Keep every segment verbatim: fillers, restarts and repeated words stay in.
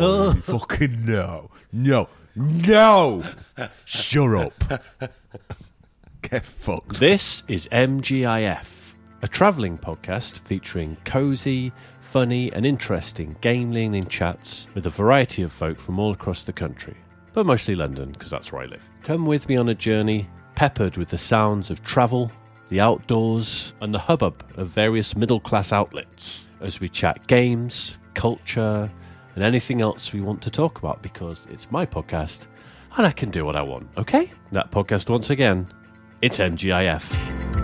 Oh, fucking no. No. No! Shut up. Get fucked. This is M G I F, a travelling podcast featuring cosy, funny and interesting game-leaning chats with a variety of folk from all across the country, but mostly London, because that's where I live. Come with me on a journey peppered with the sounds of travel, the outdoors and the hubbub of various middle-class outlets as we chat games, culture and anything else we want to talk about, because it's my podcast and I can do what I want, okay? That podcast once again, it's M G I F.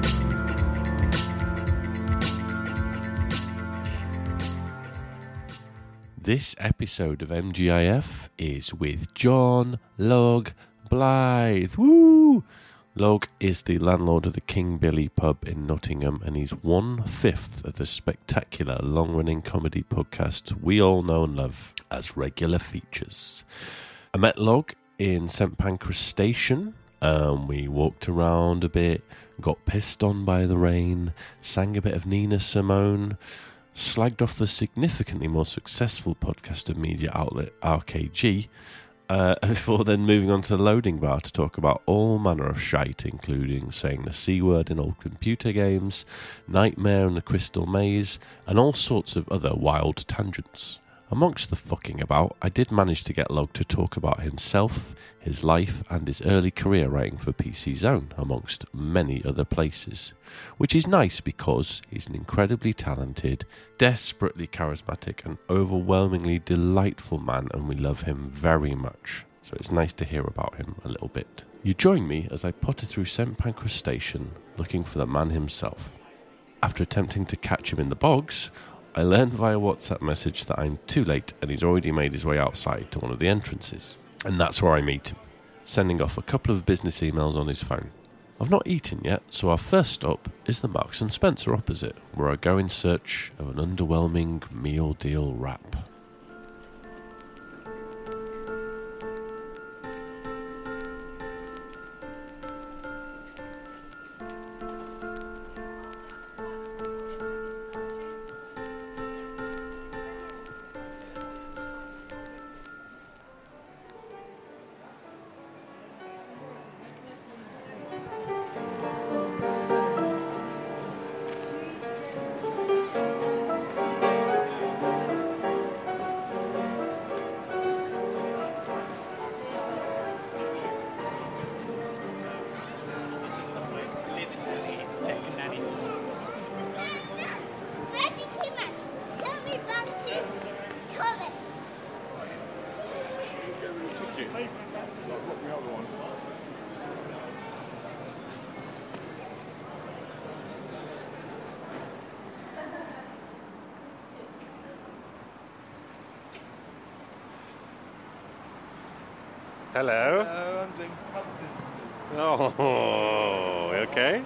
This episode of M G I F is with John Log Blythe. Woo! Log is the landlord of the King Billy pub in Nottingham, and he's one-fifth of the spectacular long-running comedy podcast we all know and love as Regular Features. I met Log in St Pancras Station. Um, we walked around a bit, got pissed on by the rain, sang a bit of Nina Simone, slagged off the significantly more successful podcast and media outlet R K G, uh, before then moving on to the loading bar to talk about all manner of shite, including saying the C word in old computer games, Nightmare and the Crystal Maze, and all sorts of other wild tangents. Amongst the fucking about, I did manage to get Log to talk about himself, his life, and his early career writing for P C Zone, amongst many other places. Which is nice because he's an incredibly talented, desperately charismatic, and overwhelmingly delightful man, and we love him very much. So it's nice to hear about him a little bit. You join me as I potter through St Pancras Station, looking for the man himself. After attempting to catch him in the bogs, I learned via WhatsApp message that I'm too late and he's already made his way outside to one of the entrances. And that's where I meet him, sending off a couple of business emails on his phone. I've not eaten yet, so our first stop is the Marks and Spencer opposite, where I go in search of an underwhelming meal deal wrap. Hello. Hello, I'm doing pub business. Oh, you okay?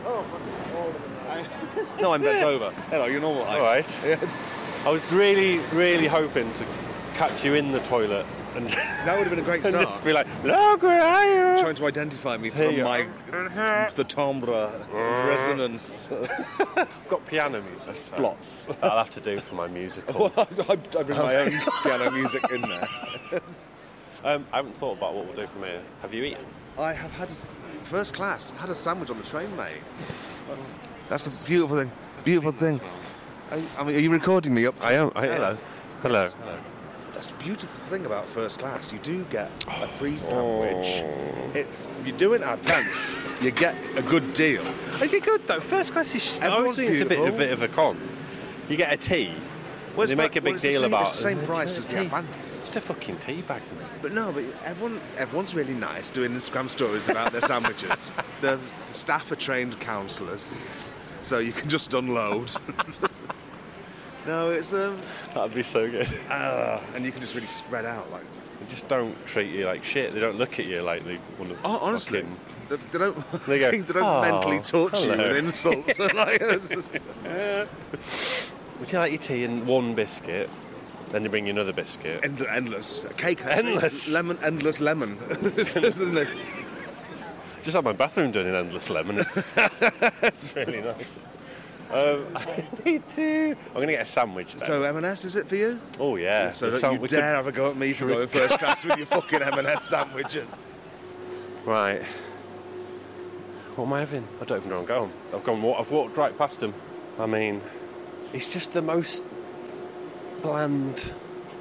No, I'm bent over. Hello, you're normal height. All right. Yes. I was really, really hoping to catch you in the toilet and That would have been a great and start. just be like, "Look, where are you?" Trying to identify me Here from you my are. the timbre resonance I've got piano music. splots. That'll have to do for my musical. Well, I, I bring my own piano music in there. Um, I haven't thought about what we'll do from here. Have you eaten? I have had a, first class. Had a sandwich on the train, mate. That's the beautiful thing. Beautiful thing. I, I mean, are you recording me up? I am. I, Hello. Hello. Yes. That's the beautiful thing about first class. You do get a free sandwich. Oh. It's you do it at pence. You get a good deal. Is it good though? First class is. I always Everyone's think it's a bit, a beautiful. bit of a con. You get a tea. Well, they it's make not- a big well, it's the deal same- about it's the same it. price as the Tea. advance. Just a fucking tea bag. But no, but everyone, everyone's really nice doing Instagram stories about their sandwiches. The staff are trained counsellors, so you can just unload. No, it's um, That'd be so good. uh, and you can just really spread out like. They just don't treat you like shit. They don't look at you like they want to. Oh, honestly, fucking- they, they don't. They go, they don't "Oh, mentally torture hello." you with insults. And like, it's just- Would you like your tea and one biscuit? Then they bring you another biscuit. End- endless cake. actually. Endless? lemon. Endless lemon. Isn't it? Just had my bathroom done in endless lemon. It's, it's really nice. Um, I need to... I'm going to get a sandwich then. So M and S, is it for you? oh, yeah. So The don't you we dare could- have a go at me for going first class with your fucking M and S sandwiches. Right. What am I having? I don't even know where I'm going. I've gone. wa- I've walked right past him. I mean, it's just the most bland,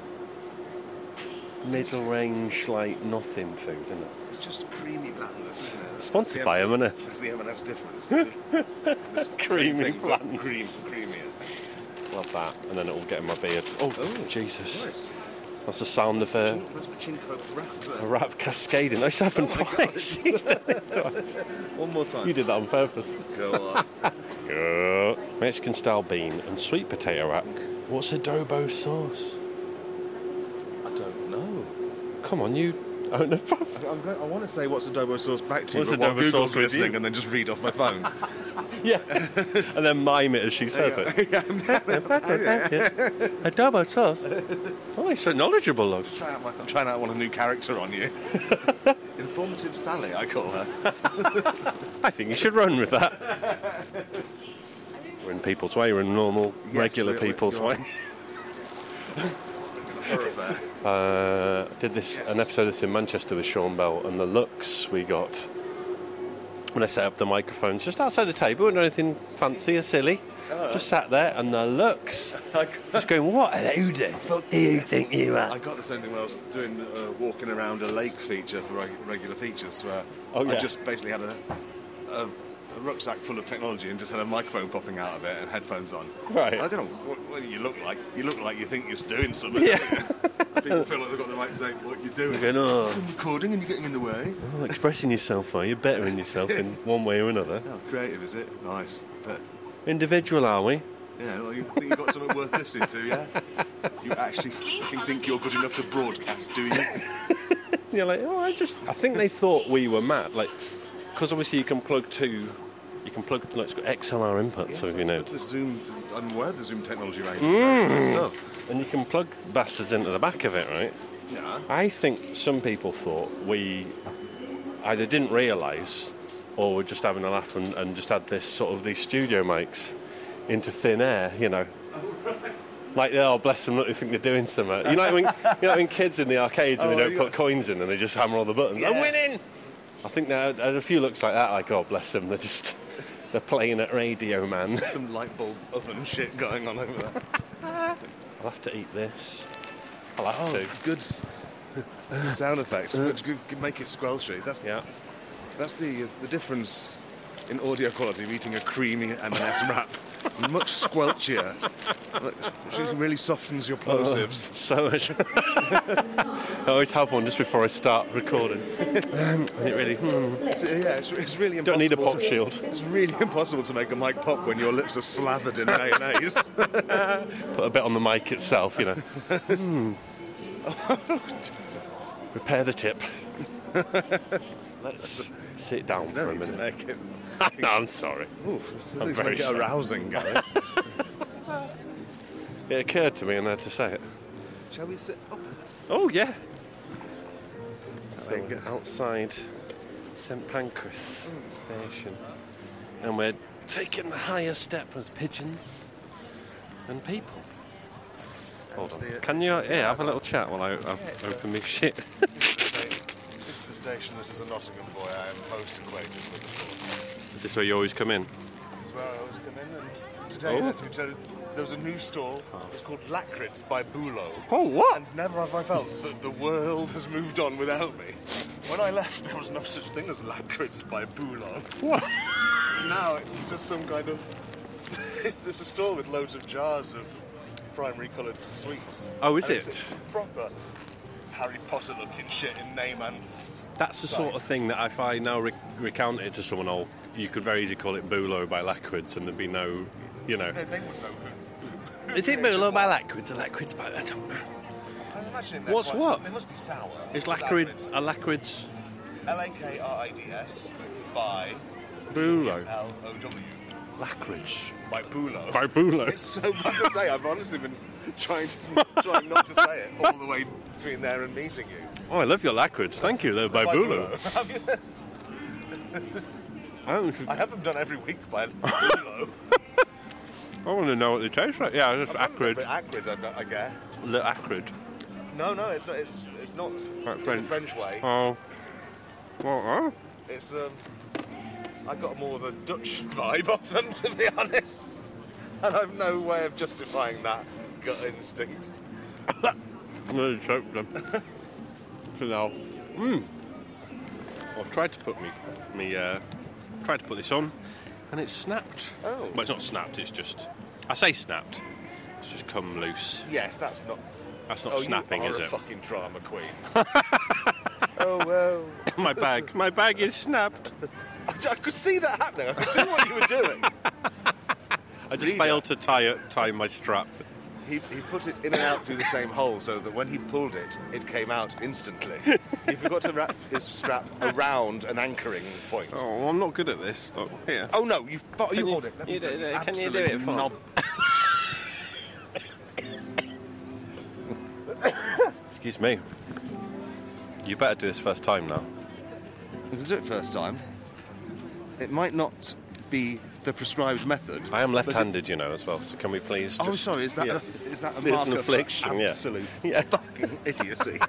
middle-range, like nothing food, isn't it? It's just creamy blandness. Isn't it? Sponsored The by M and S M and S. That's the M and S difference. It's the Creamy same thing, but blandness. cream, creamier. Love that, and then it'll get in my beard. Oh, Oh, Jesus! Nice. That's the sound of a, That's Pachinko wrap a there. rap cascading. This happened Oh my God, twice. it's- He's done it twice. One more time. You did that on purpose. Go on. Yeah. Mexican style bean and sweet potato wrap. What's adobo sauce? I don't know. Come on, you own a puff. I'm going, I want to say what's adobo sauce back to you, What's but while adobo Google's sauce with listening you? and then just read off my phone. Yeah. And then mime it as she says it. Adobo sauce. Oh, he's so knowledgeable, Log. Try out my, I'm trying out one a new character on you. Informative Sally, I call her. I think you should run with that. We're in people's way, we're in normal, Yes, regular we- we- people's go on. way. Thoroughfare. Uh, did this Yes. an episode of this in Manchester with Sean Bell, and the looks we got when I set up the microphones just outside the table, wasn't anything fancy or silly. Just sat there, and the looks, just going, "What? Who the fuck do you think you are?" I got the same thing when I was doing uh, walking around a lake feature for reg- regular features, where Oh, yeah. I just basically had a, a, a rucksack full of technology and just had a microphone popping out of it and headphones on. Right. I don't know what, what you look like. You look like you think you're doing something. Yeah. People feel like they've got the right to say what you're doing. Going, oh, I'm recording and you're getting in the way. oh, expressing yourself, are you bettering yourself in one way or another? Oh, creative, is it? Nice. But, Individual, are we? yeah, well, you think you've got something worth listening to, yeah? You actually think, think you're good enough to broadcast, do you? You're like, oh, I just. I think they thought we were mad, like, because obviously you can plug two, you can plug like it's got X L R inputs, so you know, The Zoom, I'm aware of the Zoom technology range. It's very good stuff. and you can plug bastards into the back of it, right? Yeah. I think some people thought we either didn't realise or were just having a laugh and, and just had this sort of these studio mics into thin air, you know. Like, oh, bless them, look, they think they're doing something. You know, like when, you know like when kids in the arcades and Oh, they don't you put got- coins in and they just hammer all the buttons. I'm Yes. winning! I think there are a few looks like that, like, oh, bless them, they're just, they're playing at Radio Man. Some light bulb oven shit going on over there. I'll have to eat this. I'll have Oh, to. good s- sound effects. Which could could make it squelchy. That's Yeah. that's the the difference in audio quality of eating a creamy M and S wrap. Much squelchier. It really softens your plosives. So much. I always have one just before I start recording. Um, and it really. Hmm. It's, yeah, it's, it's really impossible. Don't need a pop to, shield. It's really impossible to make a mic pop when your lips are slathered in mayonnaise. Put a bit on the mic itself, you know. Hmm. Repair the tip. Let's sit down for No a need to minute. make it. No, I'm sorry. Oof, I'm need to very make it sorry. arousing, guy. It occurred to me and I had to say it. Shall we sit up? Oh, yeah. There So, you go. outside Saint Pancras station. And we're taking the higher step as pigeons and people. Hold on. the- Can you yeah, have a little chat while I, I open me shit? This is the station that is a Nottingham boy I am most acquainted with, of course. Is this where you always come in? This is where I always come in, and today, Oh. let me tell you, there was a new stall. It's called Lakrits by Bulo. Oh, what? And never have I felt that the world has moved on without me. When I left, there was no such thing as Lakrits by Bulo. What? Now it's just some kind of... It's just a stall with loads of jars of primary coloured sweets. Oh, is And it's it? proper Harry Potter looking shit in name and... That's the sort of thing that if I now re- recount it to someone, oh, you could very easily call it Bulo by Lackwards and there'd be no, you know. They, they wouldn't know who... who Is it created Bulo by what. Lackwards or Lackwards by... I don't know. I'm imagining they're What's quite what? sim- They must be sour. Is Lackwards a Lackwards L A K R I D S by Bulo? L O W. Lackridge. By Bulo. By Bulo. It's so fun to say. I've honestly been trying to trying not to say it all the way between there and meeting you. Oh, I love your Lackwards. Thank you, though, by, Bulo. Bulo. Oh, I have them done every week by Bulo. I want to know what they taste like. Yeah, just A acrid. bit acrid, I, I guess. A little acrid. No, no, it's not. It's it's not Like in French. the French way. Oh. Well, oh. It's um. I got more of a Dutch vibe off them, to be honest. And I've no way of justifying that gut instinct. I'm going to choke them. So now, mmm. I've tried to put me, me, uh, tried to put this on, and it's snapped. Oh. Well, it's not snapped. It's just, I say snapped. It's just come loose. Yes, that's not. That's not Oh, snapping, you are is a it? fucking drama queen. Oh well. My bag, my bag is snapped. I, I could see that happening. I could see what you were doing. I just Reader. failed to tie it, tie my strap. He, he put it in and out through the same hole so that when he pulled it, it came out instantly. He forgot to wrap his strap around an anchoring point. Oh, Oh, I'm not good at this. Look, here. no, you, you, you- hold it. Let me you do do- it. can you do Absolute it for- knob. Excuse me. You better do this first time now. We'll do it first time. It might not be the prescribed method. I am but it- left-handed, you know, as well. So can we please? Oh, just, sorry. Is that yeah. a, is that a There's mark an of affliction, yeah. absolute Yeah. fucking idiocy?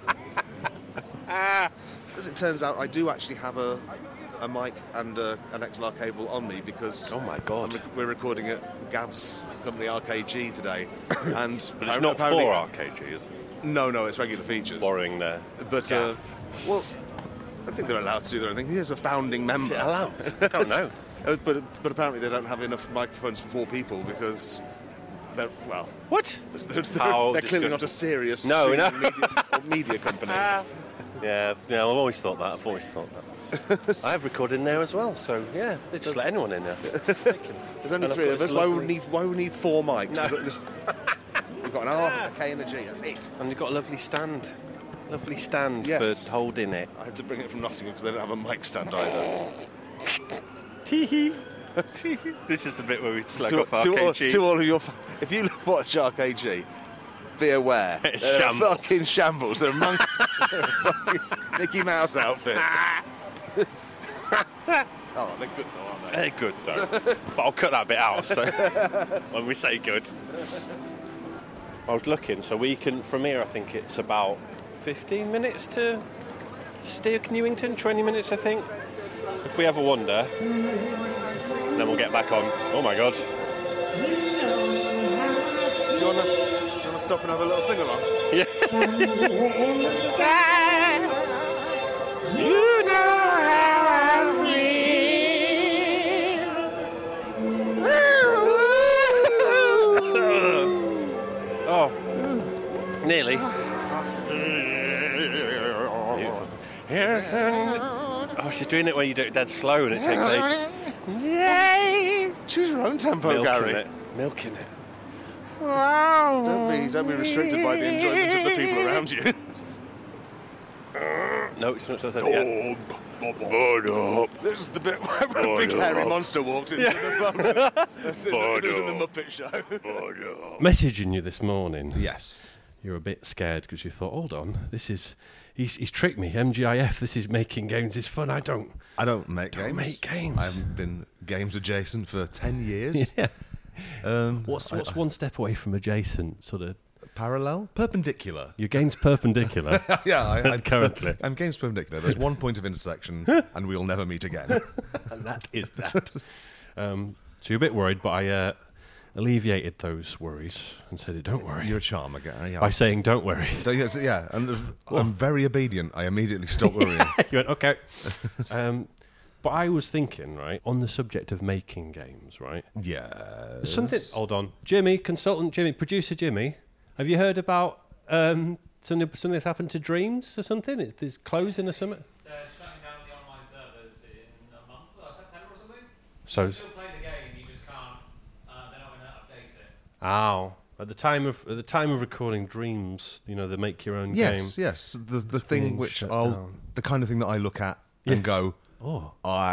As it turns out, I do actually have a a mic and a, an X L R cable on me because Oh my God. I'm rec- we're recording at Gav's company R K G today, and But it's not apparently- for R K G, is it? No, no, it's regular features. Borrowing there. But uh, Gav. well, I think they're allowed to do their own thing. He's a founding member. Is it allowed? I don't know. Uh, but but apparently they don't have enough microphones for four people because they're well. What? They're, they're, How they're clearly disgusting. not a serious No, streaming no. media, or media company. Yeah, yeah, I've always thought that. I've always thought that. I have recorded in there as well, so yeah, they just let anyone in there. There's only And I've three got of this us. Why would lovely- we need? Why would we need four mics? No. There's- there's- We've got an R, a K, and a G. That's it. And you've got a lovely stand. Lovely stand Yes. for holding it. I had to bring it from Nottingham because they don't have a mic stand either. Tee-hee. This is the bit where we slug to, off to, all, R K G. to all of your, fa- if you watch R K G, be aware. They're a Shambles. fucking shambles. They're a monkey, they're a fucking Mickey Mouse outfit. Oh, they're good though, aren't they? They're good though. But I'll cut that bit out so when we say good. I was looking, so we can, from here I think it's about fifteen minutes to Stoke Newington, twenty minutes I think. If we ever wander, then we'll get back on. Oh my God. Do you want to, do you want to stop and have a little sing along? Yeah. You know how I feel. Oh, nearly. Beautiful. Oh, she's doing it where you do it dead slow and it takes ages. Yay! Choose your own tempo, Milking Gary. it. Milking it. Don't be, don't be restricted by the enjoyment of the people around you. No, it's not supposed to say it. This is the bit where a big hairy monster walked into the pub. It was in the Muppet Show. Messaging you this morning. Yes. You're a bit scared because you thought, hold on, this is he's he's tricked me. M G I F. This is making games is fun. I don't. I don't make Don't games. make games. I haven't been games adjacent for ten years. Yeah. Um, What's I- what's one step away from adjacent? Sort of parallel? Perpendicular. your game's perpendicular. Yeah, I, I, Currently. I'm games perpendicular. There's one point of intersection, and we'll never meet again. And that is that. Um, so you're a bit worried, but I uh, alleviated those worries and said, "Don't worry," You're a charmer, Gary. by saying, "Don't worry." Yes, yeah, and there's- I'm very obedient. I immediately stopped worrying. You went, okay. um, but I was thinking, right, on the subject of making games, right? Yeah. There's something. Hold on, Jimmy, consultant Jimmy, producer Jimmy. Have you heard about um, something? Something that's happened to Dreams or something? It, there's closing or something. They're shutting down the online servers in a month, or September or something. So, You can still play the game, you just can't. Uh, they're not going to update it. ow. At the time of at the time of recording Dreams, you know, the make your own Yes, game. yes. The the It's thing being which shut I'll down. the kind of thing that I look at Yeah. and go, Oh, I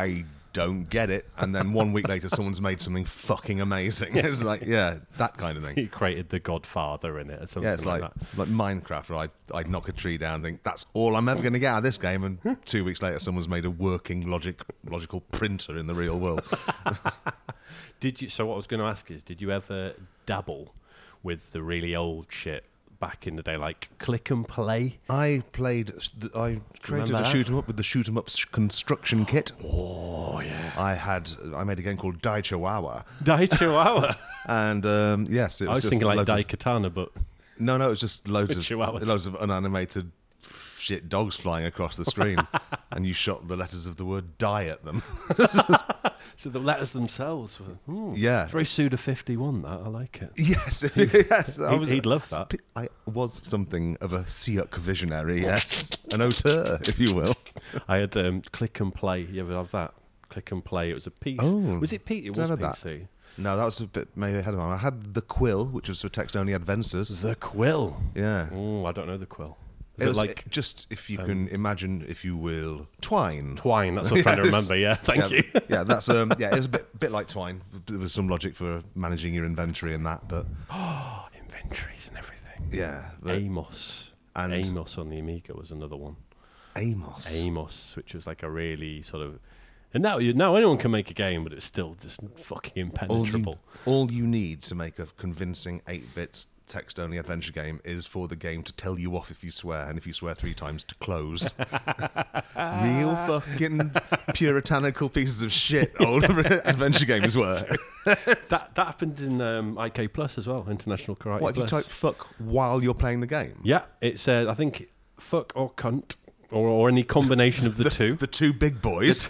don't get it. And then one week later, someone's made something fucking amazing. It's like, yeah, that kind of thing. He created the Godfather in it or something Yeah, it's like like that. like Minecraft, where I'd, I'd knock a tree down and think, that's all I'm ever going to get out of this game. And two weeks later, someone's made a working logic logical printer in the real world. Did you? So what I was going to ask is, did you ever dabble with the really old shit back in the day, like Click and Play? I played, I created Remember a that? shoot 'em up with the shoot 'em up construction kit. Oh yeah, I had, I made a game called Dai Chihuahua. Dai Chihuahua. And um, yes, it was, I was just thinking like loads Dai of- Katana, but No, no, it was just loads of Chihuahuas. loads of unanimated shit dogs flying across the screen, and you shot the letters of the word "die" at them. so the letters themselves were hmm, Yeah. it's very Suda fifty-one. That I like it. Yes, yes. I He'd- was, he'd love that. I was something of a Siuk visionary, yes, an auteur, if you will. I had um, Click and Play. You ever have that? Click and Play. It was a piece. Oh, was it P? It did I was have P that? C. No, that was a bit maybe ahead of mine. I had the Quill, which was for text-only adventures. The Quill. Yeah. Oh, I don't know the Quill. Is It it, was like just, if you um, can imagine, if you will, Twine. Twine? That's what I'm trying to Yes. remember. Yeah, thank yeah, you. yeah, that's um, yeah, it was a bit, bit like Twine. There was some logic for managing your inventory and that, but Oh, inventories and everything. yeah, but Amos. And- Amos on the Amiga was another one. Amos. Amos, which was like a really sort of. And now, you, now anyone can make a game, but it's still just fucking All you, impenetrable. all you need to make a convincing eight-bit text-only adventure game is for the game to tell you off if you swear, and if you swear three times, to close. Real fucking puritanical pieces of shit old adventure games were. That that happened in um, I K Plus as well, International Karate What if you Plus. type fuck while you're playing the game? Yeah, it said, I think, fuck or cunt, or, or any combination of the, two. The two big boys.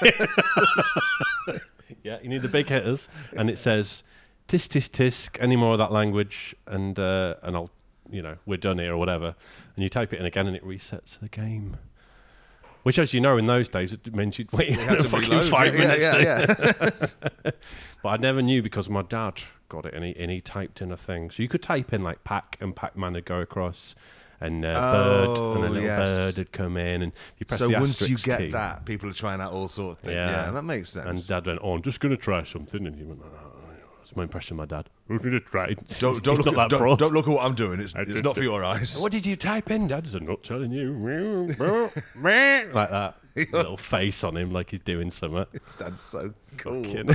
Yeah, you need the big hitters, and it says tisk tisk tisk, any more of that language, and uh, and I'll, you know, we're done here or whatever. And you type it in again, and it resets the game. Which, as you know, in those days, it meant you'd wait You had to fucking reload. five yeah, minutes. yeah, to- yeah. But I never knew because my dad got it, and he and he typed in a thing. So you could type in like Pac, and Pac-Man would go across, and uh, bird, and a Oh, little yes. bird would come in, and you press So the once you asterisk get key. that, people are trying out all sorts of things. Yeah. Yeah, that makes sense. And Dad went, "Oh, I'm just going to try something," and he went, oh, "That's my impression of my dad. I'm going to try it." don't, He's don't, look not at, that don't, broad. don't look at what I'm doing. It's, I it's did not for it. your eyes. What did you type in, Dad? I'm not telling you. Like that. Little face on him, like he's doing something. That's so cool. Fucking-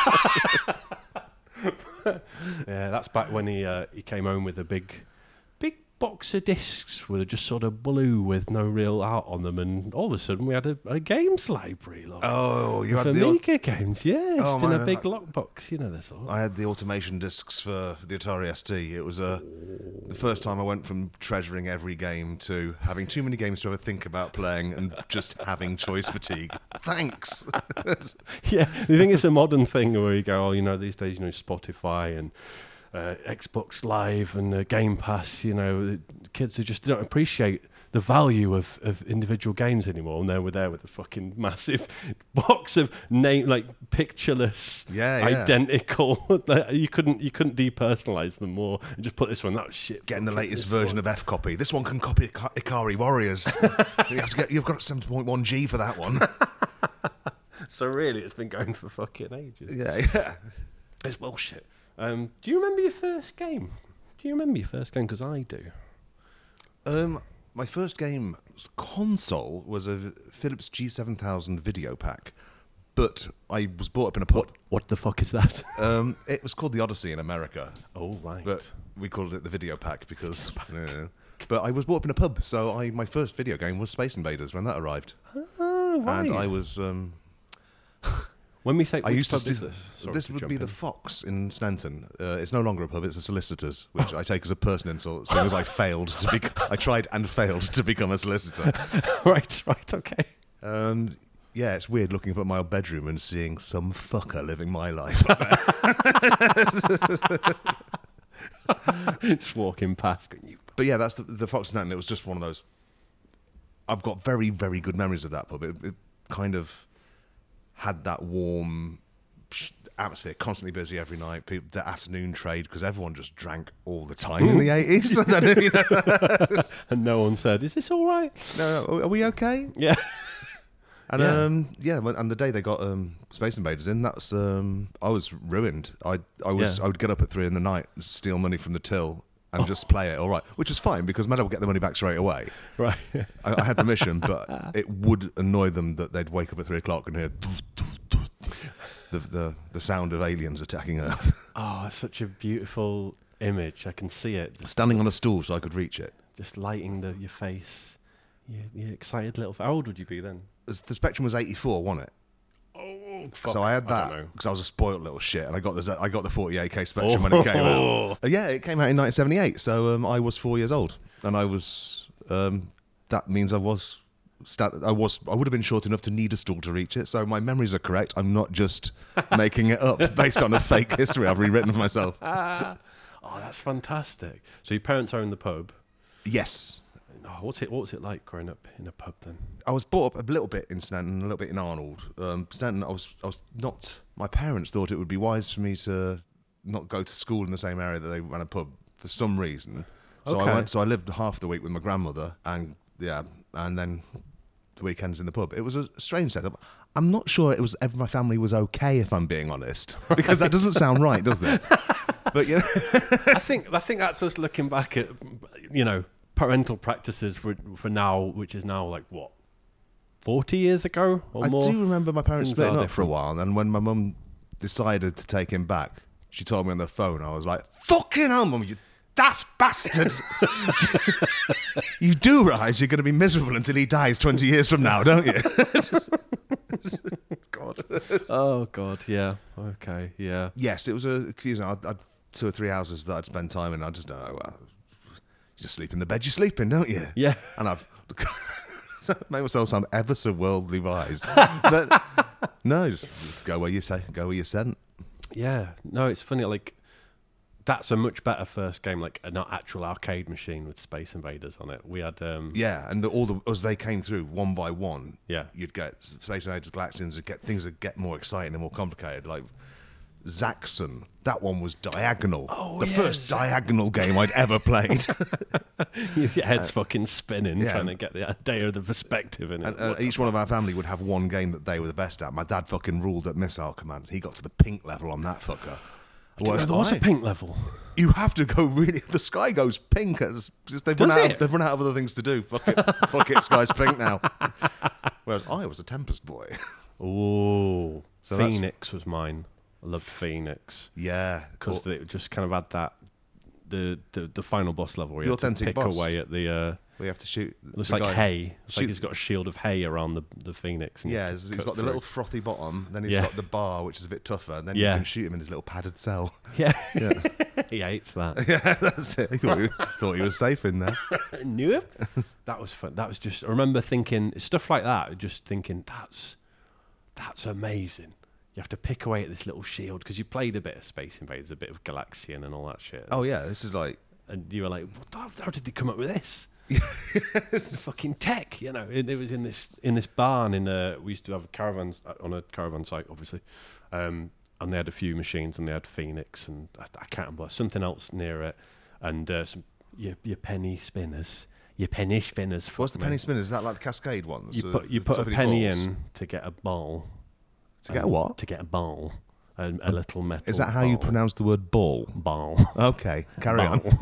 Yeah, that's back when he uh, he came home with a big, big box of discs with just sort of blue with no real art on them, and all of a sudden we had a, a games library. Like, Oh, you for had the. au- Amiga games, yeah, Oh, just in a man, big I- lockbox, you know this all. I had the automation discs for the Atari S T. It was uh, the first time I went from treasuring every game to having too many games to ever think about playing and just having choice fatigue. Thanks. Yeah, you think it's a modern thing where you go, oh, you know, these days, you know, Spotify and uh, Xbox Live and uh, Game Pass, you know, the kids who just don't appreciate the value of, of individual games anymore. And they were there with a fucking massive box of name, like pictureless, Yeah, yeah. identical. you couldn't you couldn't depersonalize them more and just put this one. That was shit. Getting the Fucking latest this version one. of F copy. This one can copy Ica- Ikari Warriors. you have to get. You've got seven point one G for that one. So really, it's been going for fucking ages. yeah, yeah. It's bullshit. Um, do you remember your first game? Do you remember your first game? Because I do. Um, my first game console was a Philips G seven thousand video pack, but I was brought up in a pub. What the fuck is that? Um, it was called the Odyssey in America, Oh, right. but we called it the video pack because. you know. But I was brought up in a pub, so I my first video game was Space Invaders when that arrived, oh, right. and I was. Um, when we say, I which used to. pub is st- this? Sorry this to would jump be the in. Fox in Stenton. Uh, it's no longer a pub; it's a solicitor's, which I take as a personal insult, seeing as I failed to be. I tried and failed to become a solicitor. right, right, okay. Um, yeah, it's weird looking up at my old bedroom and seeing some fucker living my life. Just walking past, going, you. But yeah, that's the, the Fox and Stenton. It was just one of those. I've got very, very good memories of that pub. It, it kind of had that warm sh- atmosphere, constantly busy every night. People, the afternoon trade, because everyone just drank all the time in the eighties. I don't know, you know. And no one said, "Is this all right?" No, no, are we okay? Yeah. And Yeah. um, yeah, when- and the day they got um, Space Invaders in, that's um, I was ruined. I I was Yeah. I would get up at three in the night, steal money from the till, and just play it. All right, which was fine because Meadow would get the money back straight away. Right. I, I had permission, but it would annoy them that they'd wake up at three o'clock and hear the the, the sound of aliens attacking Earth. Oh, it's such a beautiful image. I can see it. Just, Standing on a stool so I could reach it. just lighting the, your face. You, you excited little... How old would you be then? As the Spectrum was eighty-four, wasn't it? Oh, So I had I don't that know. because I was a spoiled little shit, and I got the Z- I got the forty-eight K Spectrum when it came out. Uh, Yeah, it came out in nineteen seventy-eight. So um, I was four years old, and I was. Um, that means I was. Sta- I was. I would have been short enough to need a stool to reach it. So my memories are correct. I'm not just making it up based on a fake history I've rewritten for myself. Oh, that's fantastic. So your parents own the pub. Yes, Oh, what's it? What was it like growing up in a pub then? I was brought up a little bit in Stanton, a little bit in Arnold. Um, Stanton, I was. I was not. My parents thought it would be wise for me to not go to school in the same area that they ran a pub for some reason. So Okay. I went. So I lived half the week with my grandmother, and yeah, and then the weekends in the pub. It was a strange setup. I'm not sure it was. Ever my family was okay, if I'm being honest, because that doesn't sound right, does it? But yeah, I think I think that's us looking back at, you know, parental practices for for now, which is now like what, forty years ago or I more. do remember my parents Things splitting are up for a different. while, and then when my mum decided to take him back, she told me on the phone. I was like, "Fucking hell, mum, you daft bastards! You do realise you're going to be miserable until he dies twenty years from now, don't you?" God. Oh God, yeah. Okay, yeah. Yes, it was a confusing. I'd, I'd two or three houses that I'd spend time in. I just know, well, you just sleep in the bed you're sleeping, don't you? Yeah. And I've made myself sound ever so worldly wise, but no, just, just go where you say, go where you're sent. Yeah. No, it's funny. Like, that's a much better first game, like an actual arcade machine with Space Invaders on it. We had, um, Yeah, and the, all the as they came through one by one, Yeah. you'd get Space Invaders, Galaxians, would get things that get more exciting and more complicated. Like Zaxxon, that one was diagonal. Oh, the yeah, first diagonal game I'd ever played. your head's fucking spinning yeah. trying to get the idea of the perspective in it. And uh, What the each one of our family would have one game that they were the best at. My dad fucking ruled at Missile Command. He got to the pink level on that fucker. Do you know Whereas there was I- a pink level. You have to go really. The sky goes pink. It's just, they've run Does out. it? Of, they've run out of other things to do. Fuck it. Fuck it. Sky's pink now. Whereas I was a Tempest boy. Oh, So that's- Phoenix was mine. I loved Phoenix Yeah, because cool. it just kind of had that the the, the final boss level where you The have to authentic pick boss. away at the. Uh, we have to shoot. it looks the like guy- hay. It's like shoot- he's got a shield of hay around the the Phoenix. and you Yeah, have to he's, he's cut got the through. little frothy bottom. Then he's Yeah. got the bar, which is a bit tougher. And then Yeah. you can shoot him in his little padded cell. Yeah, Yeah, he hates that. yeah, that's it. He thought he, thought he was safe in there. Nope. That was fun. That was just. I remember thinking stuff like that. Just thinking that's that's amazing. You have to pick away at this little shield because you played a bit of Space Invaders, a bit of Galaxian, and all that shit. Oh yeah, this is like And you were like, what the, how did they come up with this? It's fucking tech, you know. It, it was in this in this barn. In a, we used to have caravans on a caravan site, obviously, um, and they had a few machines, and they had Phoenix, and I, I can't remember something else near it, and uh, some your, your penny spinners, your penny spinners. what's the fuck me. penny spinners? Is that like the Cascade ones? You The- put you the put a tuppeny penny balls? in to get a ball. To get a and- what? To get a ball, a, a little metal. Is that how you ball. pronounce the word ball? ball? Okay, carry on. Ball.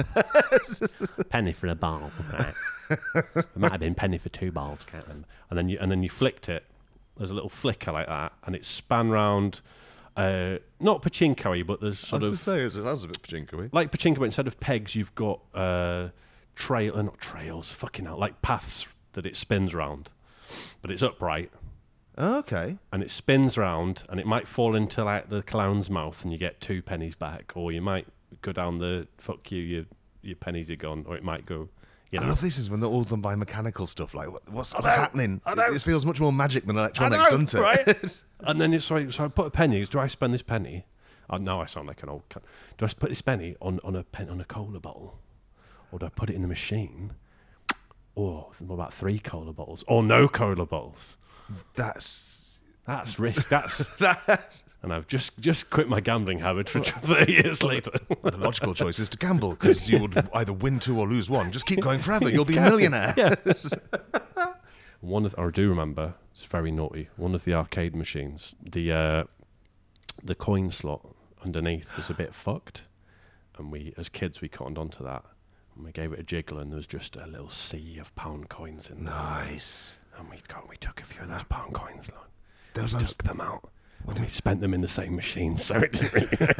Penny for a ball. Right. It might have been penny for two balls, can't remember. And then you and then you flicked it. There's a little flicker like that, and it span round. Uh, not pachinko-y, but there's I sort was of to say, it sounds a bit pachinko-y. like pachinko, but instead of pegs, you've got uh, trail, uh, not trails, fucking hell, like paths that it spins round, but it's upright. Okay. And it spins round, and it might fall into like the clown's mouth, and you get two pennies back, or you might go down the fuck you, your your pennies are gone, or it might go. You know, I love these things when they're all done by mechanical stuff. Like, what, what's, what's know, happening? I know. It, it feels much more magic than electronics, know, doesn't it? right? And then it's like, so I put a penny. Do I spend this penny? Oh, now I sound like an old cunt. Do I put this penny on, on a pen on a cola bottle, or do I put it in the machine? Or what about three cola bottles, or no cola bottles? That's That's risk. That's that. and I've just just quit my gambling habit for thirty years later. The logical choice is to gamble because you would either win two or lose one. Just keep going forever. You'll be a Exactly. millionaire. Yeah. One of, or I do remember, it's very naughty. One of the arcade machines, the uh, the coin slot underneath was a bit fucked, and we, as kids, we cottoned onto that, and we gave it a jiggle, and there was just a little sea of pound coins in there. Nice. And we got, we took a few of those pound coins, like, Those we are- took them out. And we spent them in the same machine, so it didn't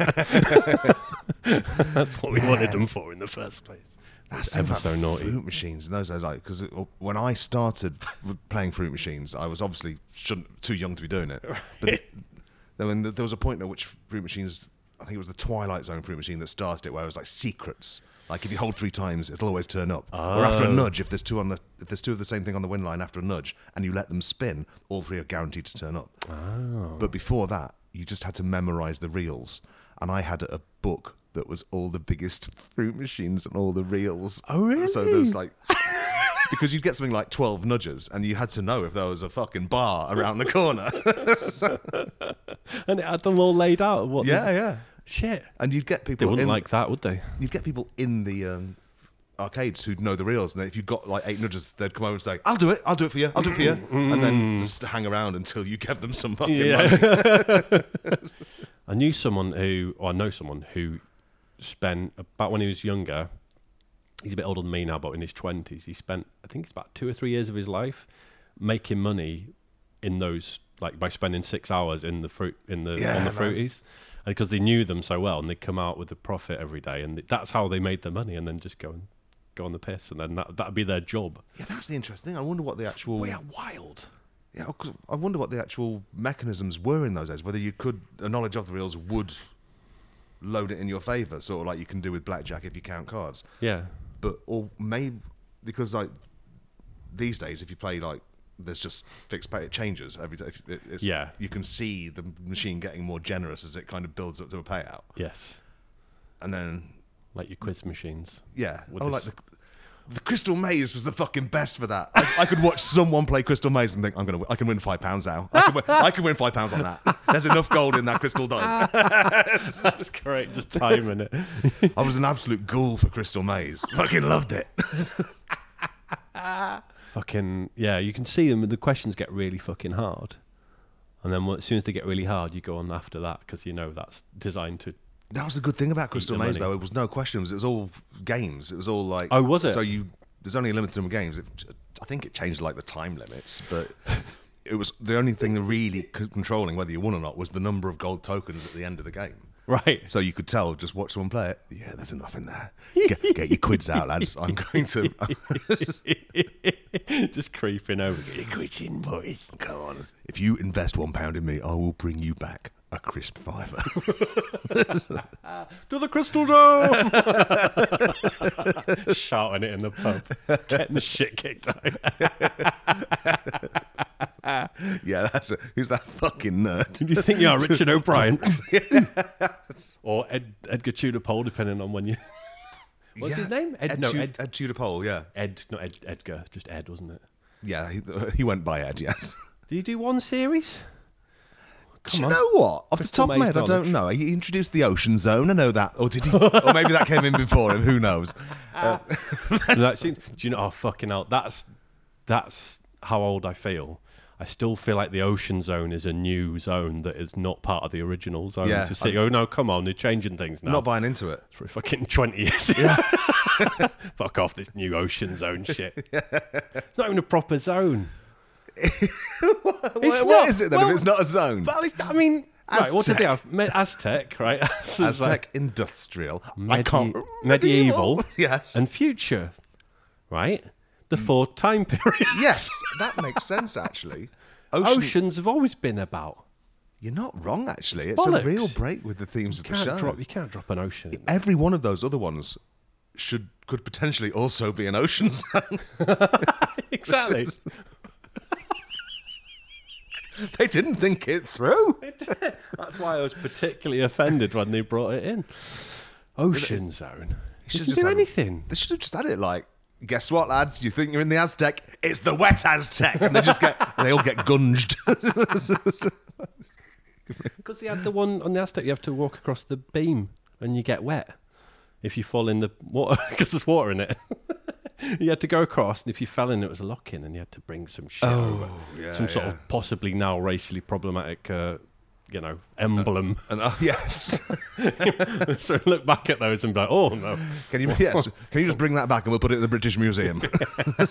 really. That's what we wanted them for in the first place. That's ever about so naughty. Fruit machines, and those are like because when I started with playing fruit machines, I was obviously shouldn't, too young to be doing it. But then there was a point at which fruit machines, I think it was the Twilight Zone fruit machine that started it, where it was like secrets. Like if you hold three times, it'll always turn up. Oh. Or after a nudge, if there's two on the if there's two of the same thing on the win line after a nudge, and you let them spin, all three are guaranteed to turn up. Oh. But before that, you just had to memorize the reels, and I had a book that was all the biggest fruit machines and all the reels. Oh, really? So there's like because you'd get something like twelve nudges, and you had to know if there was a fucking bar around the corner. So, And it had them all laid out. What yeah, yeah. Shit. And you'd get They people wouldn't in, like that, would they? you'd get people in the um, arcades who'd know the reels, and then if you got like eight nudges, they'd come over and say, "I'll do it, I'll do it for you, I'll do it for you," and then just hang around until you give them some fucking money. Yeah. I knew someone who, or I know someone who spent about when he was younger. He's a bit older than me now, but in his twenties, he spent I think it's about two or three years of his life making money in those, like by spending six hours in the fruit in the Yeah, on the man. fruities, and because they knew them so well, and they'd come out with a profit every day, and that's how they made their money, and then just go and go on the piss, and then that that'd be their job. Yeah, that's the interesting thing. I wonder what the actual We are wild. yeah, 'cause I wonder what the actual mechanisms were in those days. Whether you could a knowledge of the reels would load it in your favour, sort of like you can do with blackjack if you count cards. Yeah. But or maybe because like these days, if you play like there's just fixed pay, it changes every day. It- It's, Yeah. you can see the machine getting more generous as it kind of builds up to a payout, Yes. and then Like your quiz machines. yeah, With oh this- like the. The Crystal Maze was the fucking best for that. I, I could watch someone play Crystal Maze and think, I'm gonna, I can win five pounds now. I can, win, I can win five pounds on that. There's enough gold in that crystal dome. That's correct. Just timing it. I was an absolute ghoul for Crystal Maze. Fucking loved it. Fucking yeah, you can see them. The questions get really fucking hard, and then as soon as they get really hard, you go on after that because you know that's designed to. That was the good thing about Crystal the Maze, money. though. It was no questions. It was all games. It was all like. Oh, was it? So you there's only a limited number of games. It, I think it changed like the time limits, but it was the only thing that really c- controlling whether you won or not was the number of gold tokens at the end of the game. Right. So you could tell, just watch someone play it. Yeah, there's enough in there. Get, get your quids out, lads. I'm going to Just creeping over. Get your quids in, boys. go on. If you invest one pound in me, I will bring you back a crisp fiver. To the Crystal Dome! Shouting it in the pub. Getting the shit kicked out. Yeah, that's it. Who's that fucking nerd? Do you think you are Richard O'Brien? Or Ed, Edgar Tudor Pole, depending on when you... What's Yeah, his name? Ed, Ed, no, Tu- Ed, Ed Tudor Pole, yeah. Ed, not Ed, Edgar, just Ed, wasn't it? Yeah, he, he went by Ed, yes. Did he do one series? Do you on. know what? Off Crystal the top of my Maze head, I don't knowledge. know. He introduced the Ocean Zone. I know that. Or did he? Or maybe that came in before him. Who knows? That seems, do you know? Oh, fucking hell! That's that's how old I feel. I still feel like the Ocean Zone is a new zone that is not part of the original zone. Yeah, to see, oh no, come on, they're changing things now. Not buying into it. for fucking twenty years. Fuck off this new Ocean Zone shit. It's not even a proper zone. What, It's what not. is it then Well, if it's not a zone? But at least, I mean, right, what did they Aztec. have? Me- Aztec, right? So it's Aztec, like industrial. I medi- can't. medieval, Yes. and future, right? The four time periods. yes, that makes sense actually. Ocean, Oceans have always been about. You're not wrong actually. It's bollocks. a real break with the themes of the Can't show. drop, you can't drop an ocean. in. Every one of those other ones should could potentially also be an ocean zone. Exactly. They didn't think it through. That's why I was particularly offended when they brought it in. Ocean Zone. You should can just do have- anything. They should have just had it like, guess what, lads? You think you're in the Aztec? It's the wet Aztec, and they just get they all get gunged. Because they had the one on the Aztec, you have to walk across the beam and you get wet if you fall in the water because there's water in it. You had to go across, and if you fell in, it was a lock-in, and you had to bring some shit over. yeah, some sort yeah. of possibly now racially problematic, uh, you know, emblem. And uh, yes, So look back at those and be like, oh, no. can you yes? Can you just bring that back and we'll put it in the British Museum? Oh,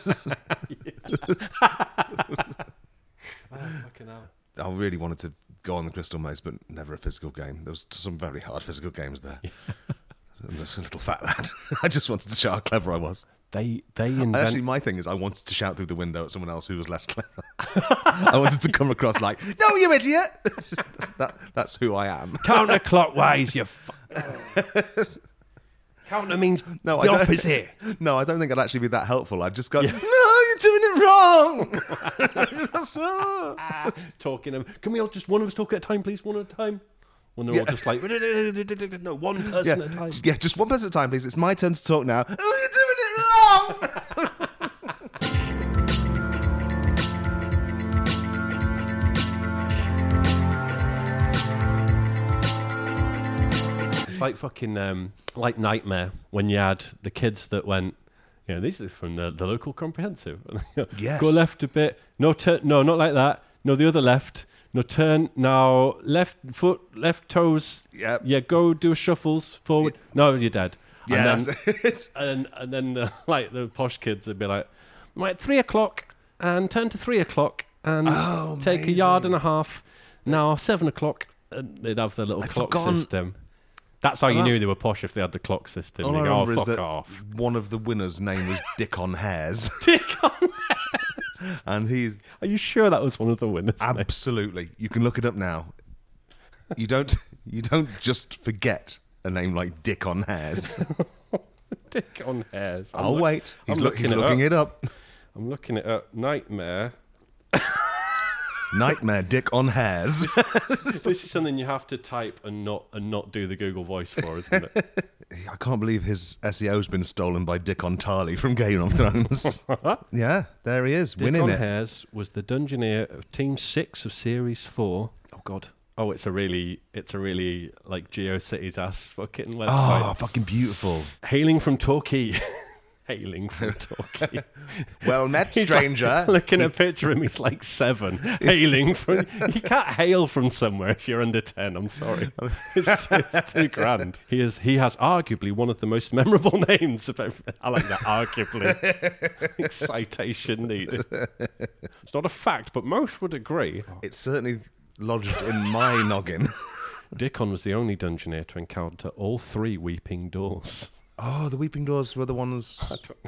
fucking hell. I really wanted to go on the Crystal Maze, but never a physical game. There was some very hard physical games there. I'm just a little fat lad. I just wanted to show how clever I was. They, they And invent... actually, my thing is, I wanted to shout through the window at someone else who was less clever. I wanted to come across like, "No, you idiot!" that's, that, that's who I am. Counterclockwise, you fuck. Counter means No, the I don't- opposite. No, I don't think I'd actually be that helpful. I'd just go, "No, you're doing it wrong." Talking of, can we all just one of us talk at a time, please? One at a time. When they're all Yeah. just like, no, one person yeah, at a time. yeah, just one person at a time, please. It's my turn to talk now. Oh, you're doing it wrong. It's like fucking, um, like Nightmare when you had the kids that went, you know, these are from the, the local comprehensive. Yes. Go left a bit. No, turn. No, not like that. No, the other left. No, turn. Now, left foot, left toes. Yep. Yeah, go do shuffles forward. No, you're dead. Yeah, And then, that's it. and, and then the, like the posh kids would be like, right, three o'clock and turn to three o'clock and Oh, take a amazing. yard and a half. Now seven o'clock. And they'd have the little I'd clock forgotten- system. That's how you Well, knew they were posh if they had the clock system. All You I go, oh, remember is fuck that off. one of the winners' name was Dick on Hairs. Dick on. And he Are you sure that was one of the winners? names? absolutely, you can look it up now. You don't, you don't just forget a name like Dick on Hairs. Dick on hairs. I'm I'll look- wait. He's, I'm look, he's looking it looking up. it up. I'm looking it up. Nightmare. Nightmare Dick on Hairs. This is something you have to type and not and not do the Google voice for, isn't it? I can't believe his S E O's been stolen by Dick on Tarley from Game of Thrones. Yeah, there he is, Dick winning on it. Hairs was the Dungeoneer of Team Six of Series Four. Oh God. Oh, it's a really, it's a really like GeoCities ass fucking website. Oh, fucking beautiful. Hailing from Torquay. Hailing from Torquay. Well met, He's like- stranger. looking at a picture of him, he's like seven. Hailing from, you can't hail from somewhere if you're under ten. I'm sorry, it's too, it's too grand. He is, he has arguably one of the most memorable names of everything. I like that. Arguably, citation needed. It's not a fact, but most would agree. It's certainly lodged in my noggin. Dickon was the only Dungeoneer to encounter all three Weeping Doors. Oh, the Weeping Doors were the ones.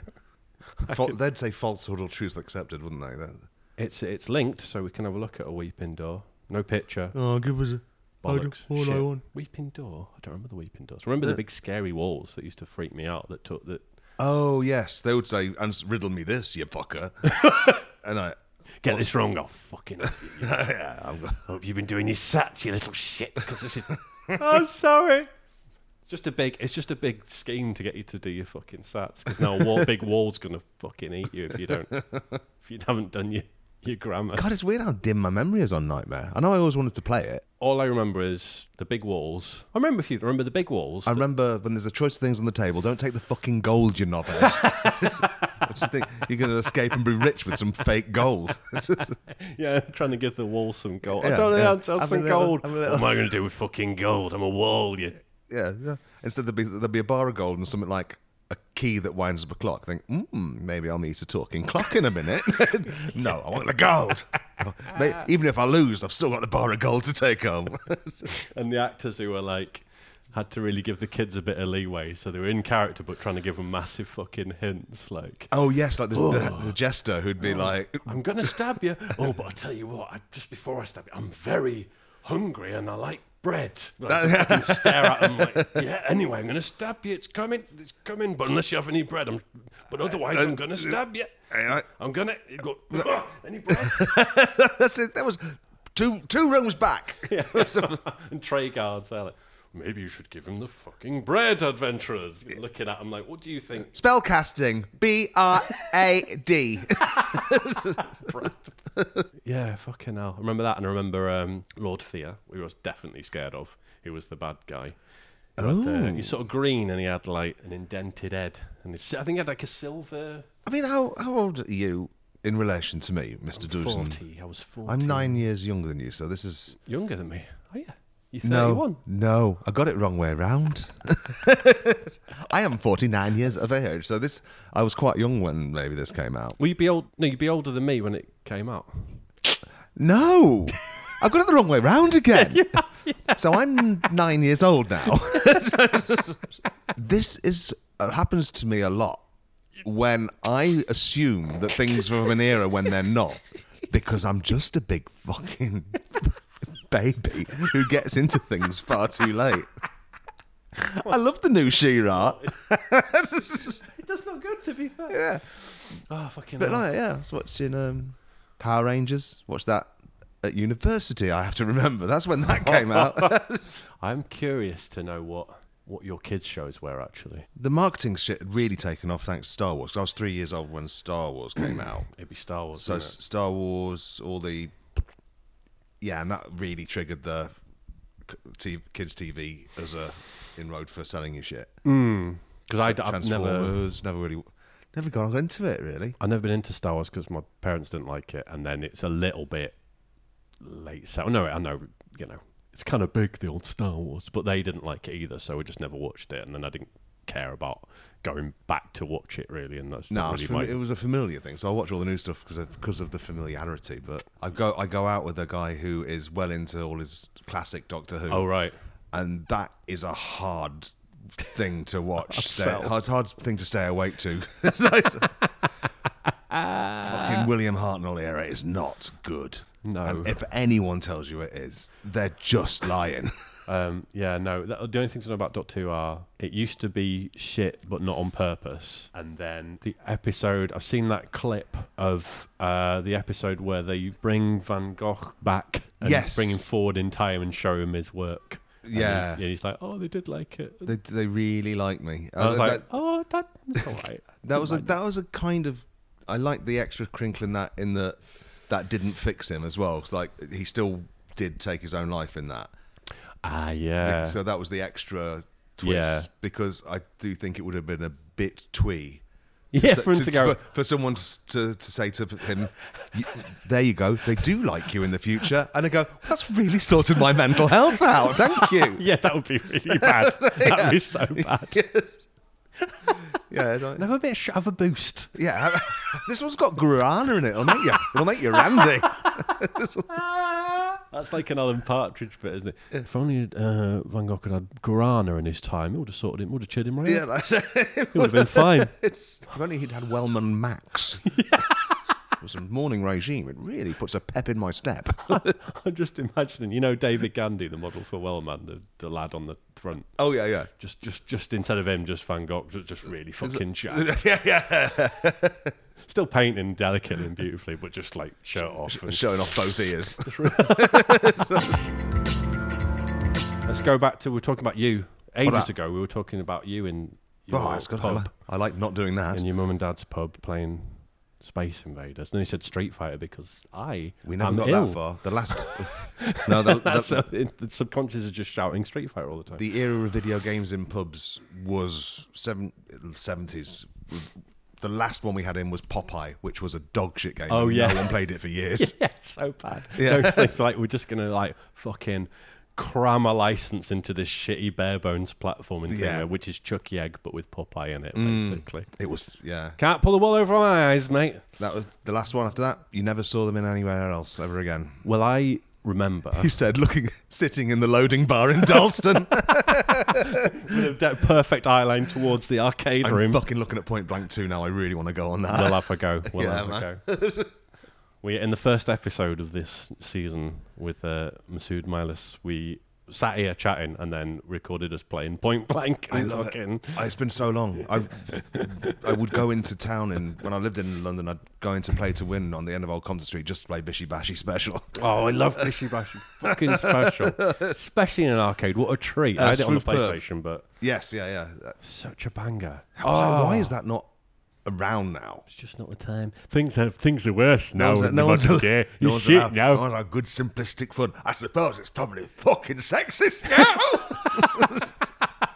Fal- they'd say falsehood or truth accepted, wouldn't they? That- It's it's linked, so we can have a look at a Weeping Door. No picture. Oh, give us a. Bollocks. all I Shit. want. Weeping Door. I don't remember the Weeping Doors. Remember the big scary walls that used to freak me out. That took that. Oh yes, they would say, "And riddle me this, you fucker." And I, Get this wrong, oh fucking. yeah, I'm go- Hope you've been doing your sats, you little shit. Because this is. I'm sorry. It's just a big. It's just a big scheme to get you to do your fucking sats. Because now a wall, big wall's gonna fucking eat you if you don't. If you haven't done your your grammar. God, it's weird how dim my memory is on Nightmare. I know I always wanted to play it. All I remember is the big walls. I remember a few. Remember the big walls. I remember when there's a choice of things on the table. Don't take the fucking gold, you knobhead. What do you think? You're going to escape and be rich with some fake gold. Yeah, trying to give the wall some gold. I Yeah, don't know yeah. how to have Have a some little- gold. have a What little- am I going to do with fucking gold? I'm a wall, you. Yeah, yeah. Instead, there'd be, there'd be a bar of gold and something like a key that winds up a clock. Think, mm, maybe I'll meet a talking clock in a minute. No, I want the gold. May- Even if I lose, I've still got the bar of gold to take home. And the actors who were like, had to really give the kids a bit of leeway. So they were in character, but trying to give them massive fucking hints. Like, Oh, yes, like the, the, the jester who'd be like, I'm going to stab you. Oh, but I tell you what, I, just before I stab you, I'm very hungry and I like bread. Like, I can stare at them like, yeah, anyway, I'm going to stab you. It's coming. It's coming. But unless you have any bread, I'm, but otherwise I'm going to stab you. Hey, I'm going to go, "Oh, any bread? that's it. That was two two rooms back. And tray guards, they're like, maybe you should give him the fucking bread, adventurers. Looking at him like, what do you think? Spellcasting. B R A D. Yeah, fucking hell. I remember that, and I remember um, Lord Fear, who I was definitely scared of. He was the bad guy. But, uh, he's sort of green, and he had like an indented head, and his, I think he had like a silver. I mean, how how old are you in relation to me, Mister Dawson? Forty. I was forty. I'm nine years younger than you, so this is Younger than me. Oh yeah. You're no, thirty-one. no. I got it wrong way around. I am forty-nine years of age, so this I was quite young when maybe this came out. Will you be old? No, you'd be older than me when it came out. No, I got it the wrong way round again. Yeah, yeah. So I'm nine years old now. This is uh, happens to me a lot when I assume that things are of an era when they're not, because I'm just a big fucking baby who gets into things far too late. I love the new She-Ra. It does look good, to be fair. Yeah, Oh, fucking but hell. like, yeah, I was watching um, Power Rangers. Watched that at university. I have to remember that's when that came out. I'm curious to know what, what your kids' shows were, actually. The marketing shit had really taken off thanks to Star Wars. 'Cause I was three years old when Star Wars came out. It'd be Star Wars. So wouldn't it? S- Star Wars, all the yeah, and that really triggered the t- kids' T V as a inroad for selling you shit. Because I've never, Transformers, never really, never got into it really. I've never been into Star Wars because my parents didn't like it, and then it's a little bit late. So no, I know, you know, it's kind of big, the old Star Wars, but they didn't like it either, so we just never watched it, and then I didn't care about going back to watch it really, and that's No, not it's really fami- my. it was a familiar thing, so I watch all the new stuff because of, because of the familiarity. But I go I go out with a guy who is well into all his classic Doctor Who. Oh right. And that is a hard thing to watch. Stay, Upsell. hard, hard thing to stay awake to. Fucking William Hartnell era is not good. No. And if anyone tells you it is, they're just lying. Um, yeah, no. That, the only things I know about Doctor Who are it used to be shit, but not on purpose. And then the episode, I've seen that clip of uh, the episode where they bring Van Gogh back and Yes. bring him forward in time and show him his work. And Yeah. he- yeah, he's like, oh, they did like it. They, they really like me. I was Uh, like, that, oh, that, that's all right. that was a, Like that was a kind of. I liked the extra crinkle in that. In that, that didn't fix him as well. 'Cause like he still did take his own life in that. Ah, yeah. So that was the extra twist. Yeah. Because I do think it would have been a bit twee. Yeah, s- for him to go- for, for someone to, s- to to say to him, "Y- "There you go. They do like you in the future," and I go, "That's really sorted my mental health out. Thank you." Yeah, that would be really bad. That would be so bad. Yes. Yeah, it's like- And have a bit of, sh- have a boost. yeah. This one's got guarana in it. It'll make you. It'll make you randy. That's like an Alan Partridge bit, isn't it? If only uh, Van Gogh had had guarana in his time, it would have sorted him, would have cheered him right Yeah, up. that's It would have been fine. It's, if only he'd had Wellman Max. With some morning regime, it really puts a pep in my step. I'm just imagining, you know, David Gandy, the model for Wellman, the, the lad on the front. Oh yeah, yeah. Just, just, just instead of him, just Van Gogh, just, just really fucking jacked. yeah, yeah. Still painting delicately and beautifully, but just like shirt off. And Showing off both ears. let's go back to we were talking about you ages that? ago. We were talking about you in your Oh, that's good. I pub, like, I like not doing that. in your mum and dad's pub playing Space Invaders. And then he said Street Fighter because I We never am got ill. that far. The last, no, the, That's the, uh, it, the subconscious is just shouting Street Fighter all the time. the era of video games in pubs was seven, seventies. The last one we had in was Popeye, which was a dog shit game. Oh, and yeah. no one played it for years. Yeah, it's so bad. Yeah. Those things like we're just gonna like fucking cram a license into this shitty bare bones platforming thing, Yeah. there, which is Chucky Egg but with Popeye in it, Mm. basically. It was, yeah. Can't pull the wool over my eyes, mate. That was the last one. After that, you never saw them in anywhere else ever again. Well, I remember He said, looking, sitting in the loading bar in Dalston. with a de- perfect eye line towards the arcade I'm room. fucking looking at Point Blank two now. I really want to go on that. We'll have a go. We'll Yeah, have man. a go. We in the first episode of this season with uh, Masood Milas, we sat here chatting and then recorded us playing Point Blank. I and love fucking, it. It's been so long. I I would go into town, and when I lived in London, I'd go into Play to Win on the end of Old Compton Street just to play Bishy Bashy Special. Oh, I love Bishy Bashy. Fucking special. Especially in an arcade. What a treat. I had it on the Superb. PlayStation, but Yes, yeah, yeah. such a banger. Why, Oh, why is that not around now? It's just not the time. Things are, things are worse now. No one's, in no the one's, modern al- day. no You one's shit allowed, now. no one's allowed good simplistic fun. I suppose it's probably fucking sexist now.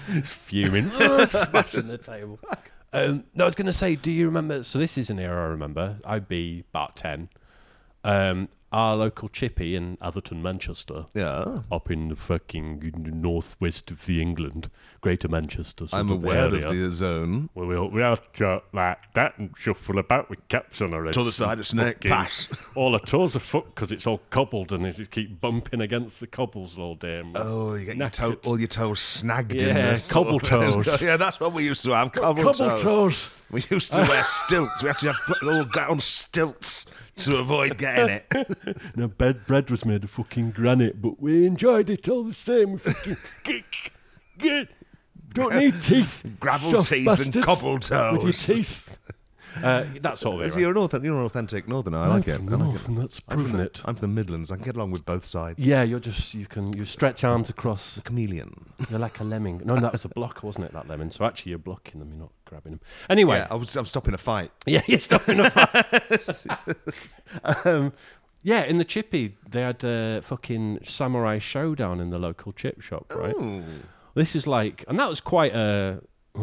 It's fuming, smashing the table. Um, no, I was going to say, do you remember? So this is an era I remember. I'd be about ten. Um, our local chippy in Atherton, Manchester, Yeah. up in the fucking northwest of the England, Greater Manchester. Sort I'm of aware area. of the zone. Well, we'll we have to like that and shuffle about with caps on our heads. To the side of Snake Fucking- Pass. All the toes are fucked because it's all cobbled and you keep bumping against the cobbles all day. And Oh, you get your knackered. toe, all your toes snagged in Yeah, there. sort cobble of. toes. Yeah, that's what we used to have. Cobble, Cobble toes. toes. We used to wear stilts. We had to have put all down stilts to avoid getting it. No, bed bread was made of fucking granite, but we enjoyed it all the same. We fucking kick, get. Don't need teeth. Gravel soft teeth bastards, and cobble toes. with your teeth. Uh, that sort of Is era. you're, an authentic, you're an authentic northerner. I I'm like it. from I like North, it. and that's I'm from, proven the, it. I'm from the Midlands. I can get along with both sides. Yeah, you're just you can you stretch arms across. Chameleon. You're like a lemming. No, that was a block, wasn't it? That lemon. So actually, you're blocking them. You're not grabbing them. Anyway, Yeah, I was, I'm stopping a fight. yeah, you're stopping a fight. um, yeah, in the chippy, they had a fucking samurai showdown in the local chip shop, right? Ooh. This is like, and that was quite a.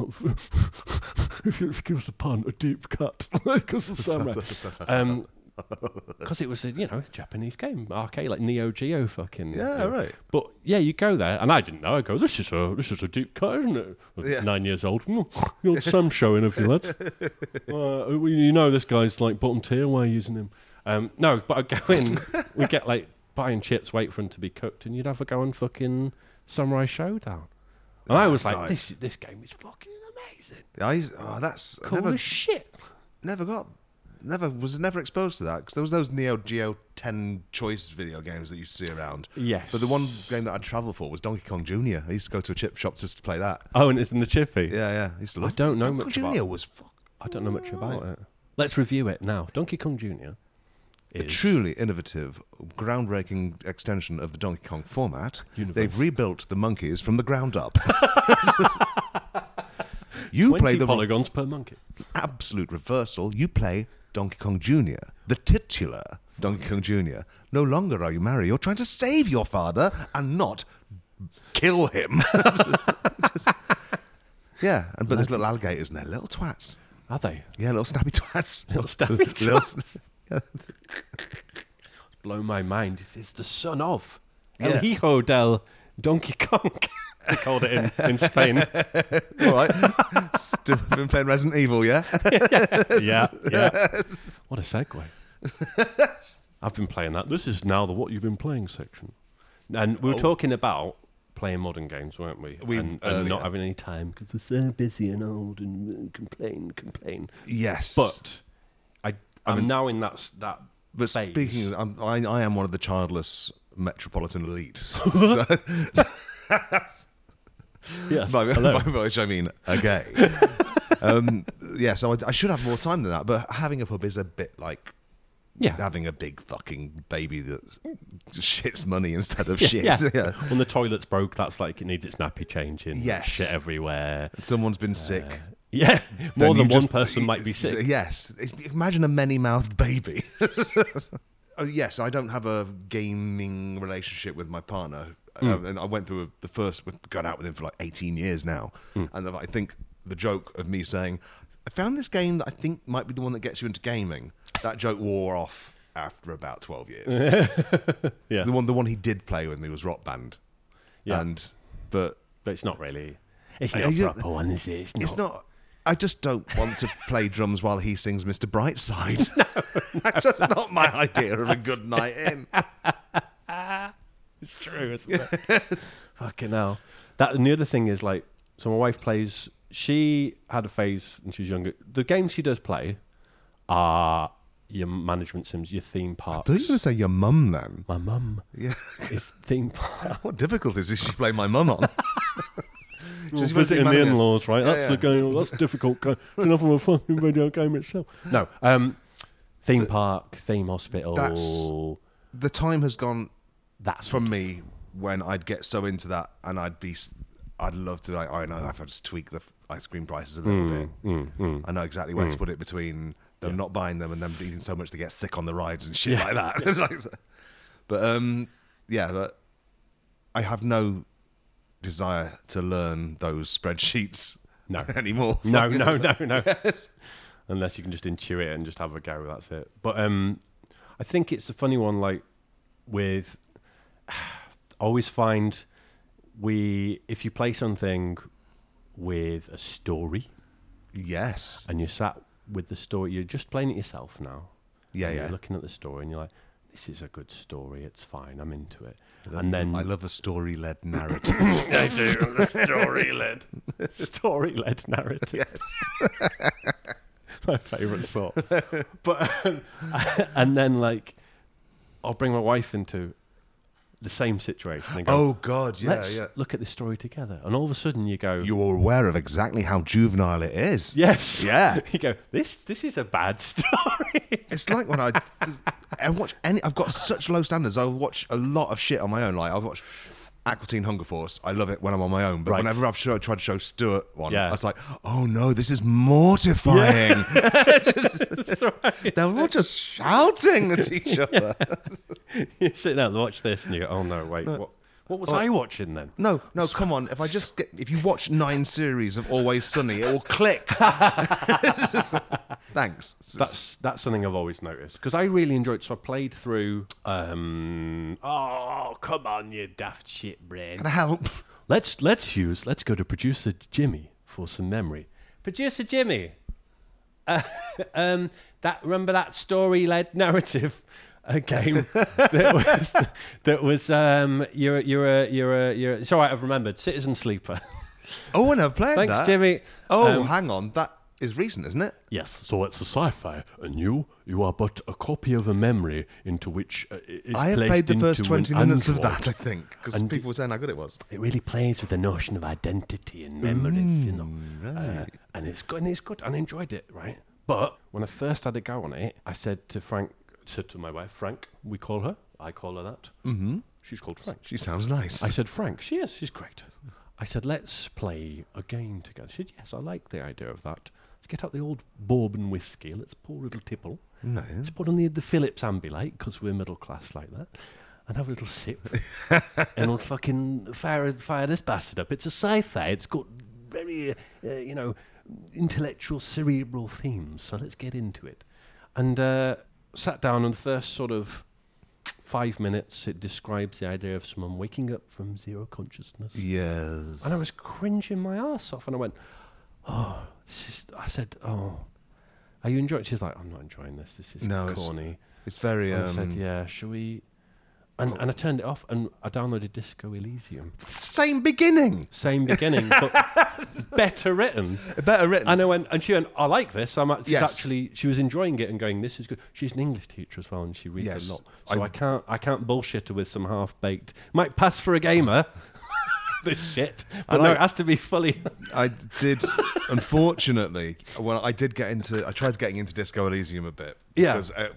If you excuse the pun, a deep cut because of samurai. Um, because it was a you know Japanese game arcade like Neo Geo fucking Yeah, thing. right. But yeah, you go there and I didn't know. I go, this is a this is a deep cut, isn't it? I was Yeah. Nine years old. Mm, the old Sam showing of you lads. Uh, we- you know this guy's like bottom tier. Why are you using him? Um, no, but I go in. We get like buying chips, wait for them to be cooked, and you'd have a go on fucking Samurai Showdown. And I was like, nice. this this game is fucking amazing. I, oh, that's Cool never, as shit. never got, never was never exposed to that because there was those Neo Geo ten choice video games that you see around. Yes. But the one game that I'd travel for was Donkey Kong Junior I used to go to a chip shop just to play that. Oh, and it's in the chippy. Yeah, yeah. I used to I love don't know Donkey much Kong about- Junior was fuck, I don't know much about it. Let's review it now. Donkey Kong Junior a is truly innovative, groundbreaking extension of the Donkey Kong format. Universe. They've rebuilt the monkeys from the ground up. You twenty play the polygons per monkey. absolute reversal. You play Donkey Kong Junior, the titular Donkey Kong Junior No longer are you Mario. You're trying to save your father and not kill him. Just- yeah, and, but there's little alligators and they're little twats. Are they? Yeah, little snappy twats. Little stabby Little twats. Blow my mind. It's the son of Yeah. El Hijo del Donkey Kong. They called it in, in Spain. All right. Still been playing Resident Evil, yeah? yeah, yeah. What a segue. I've been playing that. This is now the what you've been playing section. And we were Oh. talking about playing modern games, weren't we? We- and, and earlier. not having any time because we're so busy and old and uh, complain, complain. Yes. But I, I'm mean- now in that s- that But phase. speaking, of, I'm, I, I am one of the childless metropolitan elite. so, yes, by, hello. by which I mean a gay. um, yeah, so I, I should have more time than that. But having a pub is a bit like yeah. having a big fucking baby that shits money instead of shit. Yeah. Yeah. When the toilet's broke, that's like it needs its nappy changing. Yes. Shit everywhere. Someone's been sick. Yeah. then More you than one just- person might be sick. Yes. Imagine a many-mouthed baby. Oh, yes, I don't have a gaming relationship with my partner. Mm. Um, and I went through a, the first, we've gone out with him for like eighteen years now. Mm. And I think the joke of me saying, I found this game that I think might be the one that gets you into gaming, that joke wore off after about twelve years. Yeah. The one the one he did play with me was Rock Band. Yeah. And, but But it's not really. It's Uh, not a you- proper one, is it? It's not. it's not, I just don't want to play drums while he sings Mister Brightside. That's just not my idea of a good night in. It's true, isn't it? Fucking hell. That, and the other thing is, like, so my wife plays, she had a phase when she was younger. The games she does play are your management sims, your theme parks. I thought you were going to say your mum then. My mum Yeah. is theme park. What difficulties does she play my mum on? Well, She's visiting the manager. in-laws, right? Yeah, That's yeah. the game. That's a difficult game. It's enough of a fucking video game itself. No. Um, theme So- park, theme hospital. That's- The time has gone That's from me when I'd get so into that and I'd be, I'd love to, like, I know if I just tweak the ice cream prices a little bit. mm, I know exactly where to put it between them not buying them and them eating so much to get sick on the rides and shit like that. It's like- but um, yeah, but I have no desire to learn those spreadsheets No. anymore. No, no, no, no. Unless you can just intuit it and just have a go, that's it. But um, I think it's a funny one, like, with... I always find we... If you play something with a story... Yes. And you're sat with the story, you're just playing it yourself now. Yeah, and yeah. You're looking at the story and you're like, this is a good story, it's fine, I'm into it. And then I love a story-led narrative. I do, the story-led. Story-led narrative. Yes. My favourite sort. But um, and then like I'll bring my wife into the same situation and go, Oh God, yeah, let's yeah. look at this story together. And all of a sudden you go, You're aware of exactly how juvenile it is. yes. Yeah. You go, this this is a bad story. It's like when I, I watch any. I've got such low standards. I watch a lot of shit on my own. Like I've watched Aqua Teen Hunger Force. I love it when I'm on my own. But Right. whenever I've show, tried to show Stuart one, Yeah. I was like, oh no, this is mortifying. That's right. They're all just shouting at each other. You sit down and watch this and you go, oh no, wait, what what was I watching then? No, no, come on. If I just get, if you watch nine series of Always Sunny, it will click. It's just- thanks. That's that's something I've always noticed because I really enjoyed. So I played through. Um, oh come on, you daft shit brain! Can I help? Let's let's use let's go to producer Jimmy for some memory. Producer Jimmy, uh, um, that remember that story-led narrative. A game that was that was um you're you're a you're a you're it's all right, I've remembered Citizen Sleeper. Oh, and I've played Thanks, that. Jimmy. Oh, Um, hang on. That is recent, isn't it? Yes, so it's a sci-fi, and you you are but a copy of a memory into which uh, is I have placed played the first into twenty an minutes of android. that, I think, because And- people were saying how good it was. It really plays with the notion of identity and memories, you know. Mm, Uh, and it's good, and it's good, and I enjoyed it, right? But when I first had a go on it, I said to Frank, said to my wife, Frank, we call her, I call her that. Mm-hmm. She's called Frank. She sounds nice. I said, Frank, she is, she's great. I said, let's play a game together. She said, yes, I like the idea of that. Let's get out the old bourbon whiskey, let's pour a little tipple. No. Let's put on the, the Phillips Ambilight, because we're middle class like that, and have a little sip. And we'll fucking fire, fire this bastard up. It's a sci-fi. It's got very, uh, you know, intellectual, cerebral themes. So let's get into it. And uh, sat down, and the first sort of five minutes, it describes the idea of someone waking up from zero consciousness. Yes. And I was cringing my ass off, and I went, oh, this is, I said, oh, are you enjoying it? She's like, I'm not enjoying this. This is No, it's- corny. It's very. And Um, I said, yeah, shall we? And, and I turned it off, and I downloaded Disco Elysium. Same beginning. Same beginning, but better written. Better written. And I went, and she went, I like this. I'm act- Yes. actually, she was enjoying it and going, this is good. She's an English teacher as well, and she reads Yes. a lot. So I, I- can't, I can't bullshit her with some half baked. Might pass for a gamer. This shit, but I no, like- it has to be fully. I did, unfortunately, well, I did get into, I tried getting into Disco Elysium a bit. Yeah. Because, uh,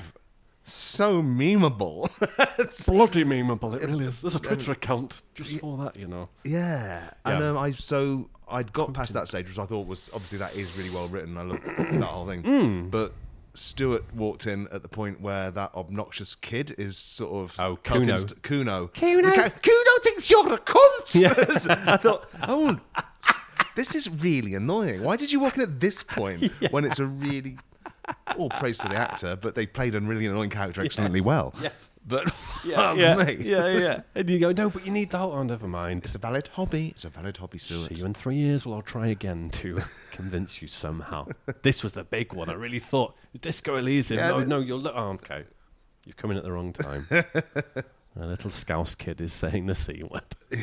so memeable. It's- Bloody memeable, it really is. There's a Twitter account just for that, you know. yeah. And Yeah. um, I, so I'd got past that stage, which I thought was, obviously that is really well written. I love that whole thing. Mm. But Stuart walked in at the point where that obnoxious kid is sort of... Oh, cut Kuno. inst- Kuno. Kuno. Kuno. Kuno thinks you're a cunt! I thought, oh, this is really annoying. Why did you walk in at this point when it's a really... All praise to the actor, but they played a really annoying character excellently well. Yes. But, Yeah, oh, yeah, mate. yeah, yeah. And you go, no, but you need the whole. Oh, never mind. It's a valid hobby. It's a valid hobby, Stuart. See you in three years. Well, I'll try again to convince you somehow. This was the big one. I really thought Disco Elysium. Yeah, no, th- no, you're. Lo- oh, okay. You're coming at the wrong time. A little Scouse kid is saying the C word.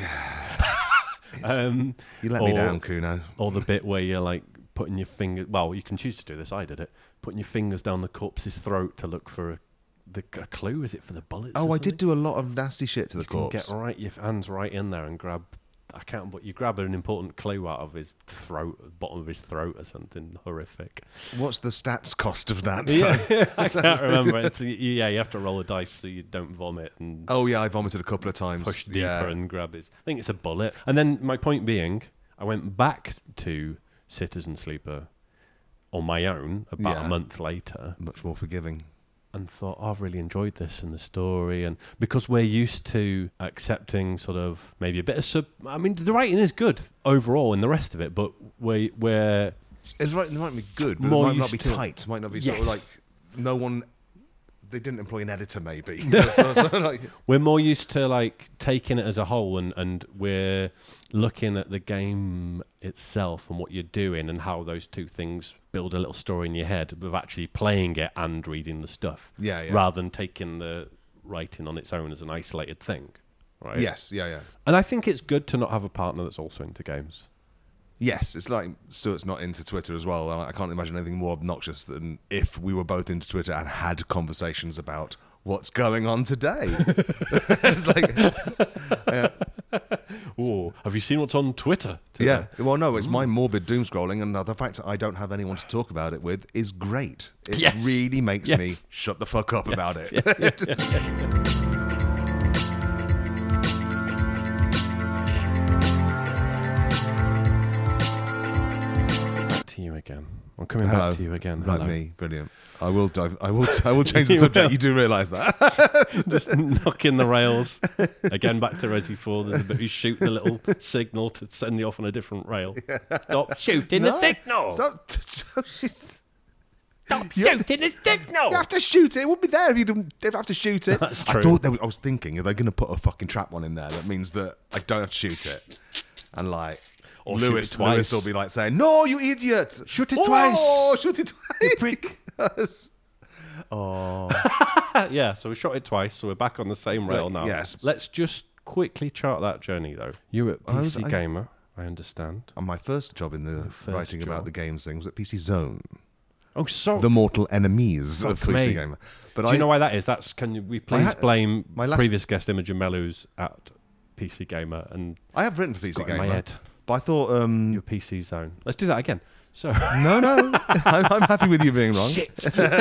um, You let me or- down, Kuno. Or the bit where you're like putting your finger. Well, you can choose to do this. I did it. Putting your fingers down the corpse's throat to look for a, the, a clue. Is it for the bullets? Oh, or I did something? do a lot of nasty shit to the You can corpse. get right your hands right in there and grab. I can't. But you grab an important clue out of his throat, bottom of his throat, or something horrific. What's the stats cost of that? Yeah, I can't remember. It's, yeah, you have to roll a dice so you don't vomit and Oh, yeah, I vomited a couple of times. push deeper yeah. and grab his. I think it's a bullet. And then my point being, I went back to Citizen Sleeper on my own about Yeah. a month later. Much more forgiving. and thought, oh, I've really enjoyed this and the story, and because we're used to accepting sort of maybe a bit of sub. I mean, the writing is good overall in the rest of it, but we we're It's right. It might be good, but More it might not used be to- tight. It might not be sort of Yes. like no one. They didn't employ an editor, maybe. so, so like, we're more used to like taking it as a whole, and and we're looking at the game itself and what you're doing and how those two things build a little story in your head of actually playing it and reading the stuff, Yeah, yeah. rather than taking the writing on its own as an isolated thing, right? yes, yeah, yeah. And I think it's good to not have a partner that's also into games. Yes, it's like Stuart's not into Twitter as well. And I can't imagine anything more obnoxious than if we were both into Twitter and had conversations about what's going on today. It's like, yeah, Oh, have you seen what's on Twitter today? yeah. Well, no, it's Mm. my morbid doom scrolling, and the fact that I don't have anyone to talk about it with is great. It Yes. really makes Yes. me shut the fuck up about it. Back to you again. I'm coming Hello. back to you again. Like Hello. me, brilliant. I will dive, I will. I will change the You subject. will. You do realise that? Just knocking the rails. Again, back to Resi four. There's a bit you shoot the little signal to send you off on a different rail. Stop shooting the No, signal. Stop. Stop Stop you- shooting the signal. You have to shoot it. It wouldn't be there if you didn't didn't have to shoot it. That's I true. thought they were, I was thinking, are they going to put a fucking trap one in there that means that I don't have to shoot it? And like, Or shoot Lewis, it twice. Lewis will be like saying, "No, you idiot! Shoot it oh, twice. Shoot it You twice, prick. Yes. Oh, Yeah, so we shot it twice, so we're back on the same rail now. yes. Let's just quickly chart that journey, though. You were at I was- P C I- Gamer, I understand. and my first job in the first writing job. about the games thing was at P C Zone, Oh, so the mortal enemies of Fuck P C me. Gamer. But do I you know why that is? That's can you, we please ha- blame my last- previous guest Imogen Mellows at P C Gamer and I have written for P C got in Gamer, my head. but I thought, um, Your P C Zone. Let's do that again. So no, no, I'm, I'm happy with you being wrong. shit.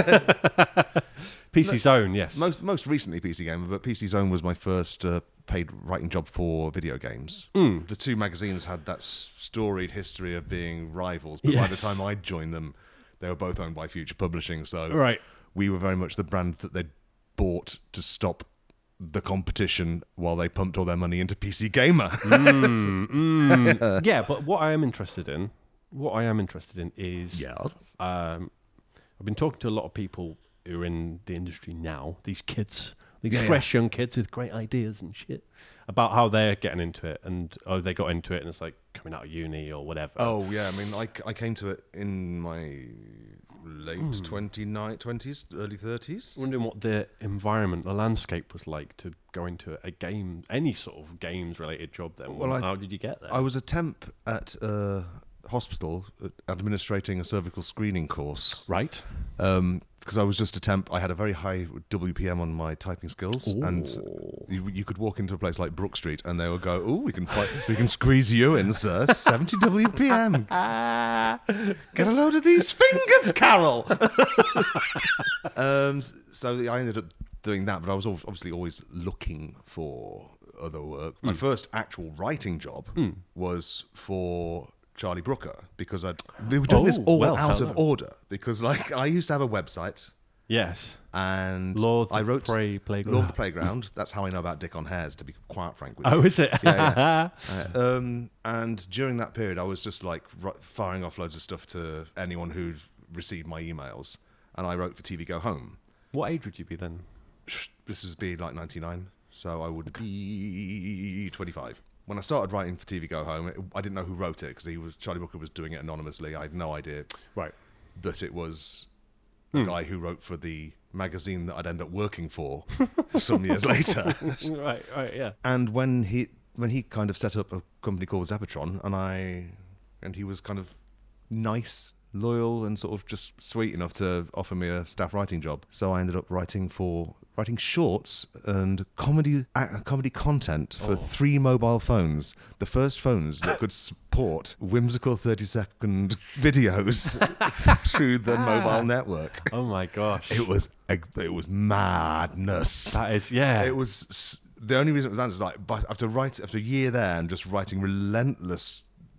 P C Zone, yes. Most most recently P C Gamer, but P C Zone was my first uh, paid writing job for video games. Mm. The two magazines had that s- storied history of being rivals, but by the Yes. time I joined them, they were both owned by Future Publishing, so Right. we were very much the brand that they'd bought to stop the competition while they pumped all their money into P C Gamer. Mm, mm. Yeah, but what I am interested in, what I am interested in is, yeah. um, I've been talking to a lot of people who are in the industry now. These kids, these Yeah, fresh young kids with great ideas and shit, about how they're getting into it and oh, they got into it and it's like coming out of uni or whatever. Oh, yeah. I mean, I, I came to it in my late Hmm. twenty-nine, twenties, early thirties. Wondering what the environment, the landscape was like to go into a game, any sort of games-related job. Then, Well, I- how did you get there? I was a temp at a hospital uh, administrating a cervical screening course. right. Um, because I was just a temp, I had a very high W P M on my typing skills, and you, you could walk into a place like Brook Street, and they would go, "Oh, we can fight, we can squeeze you in, sir. seventy W P M. Get a load of these fingers, Carol." um, so I ended up doing that, but I was al- obviously always looking for other work. My first actual writing job was for Charlie Brooker, because I'd, they were doing this Oh, all well, out hello. of order, because like I used to have a website Yes. and Law of I the wrote Prey Playground. Law of the Playground. That's how I know about Dick on Hairs, to be quite frank with you. Oh, is it? Yeah, Uh, um, and during that period, I was just like ri- firing off loads of stuff to anyone who'd received my emails, and I wrote for T V Go Home. What age would you be then? This was be like ninety-nine, so I would be twenty-five. When I started writing for T V Go Home, it, I didn't know who wrote it, because he was Charlie Brooker was doing it anonymously. I had no idea Right. that it was the guy who wrote for the magazine that I'd end up working for some years later. right, right, yeah. And when he when he kind of set up a company called Zapatron, and I and he was kind of nice, loyal, and sort of just sweet enough to offer me a staff writing job. So I ended up writing for writing shorts and comedy uh, comedy content for three mobile phones, the first phones that could support whimsical thirty second videos through the mobile network. Oh my gosh. It was it was madness. that is, yeah. It was s- the only reason it was done is like, but after write after a year there and just writing relentless n-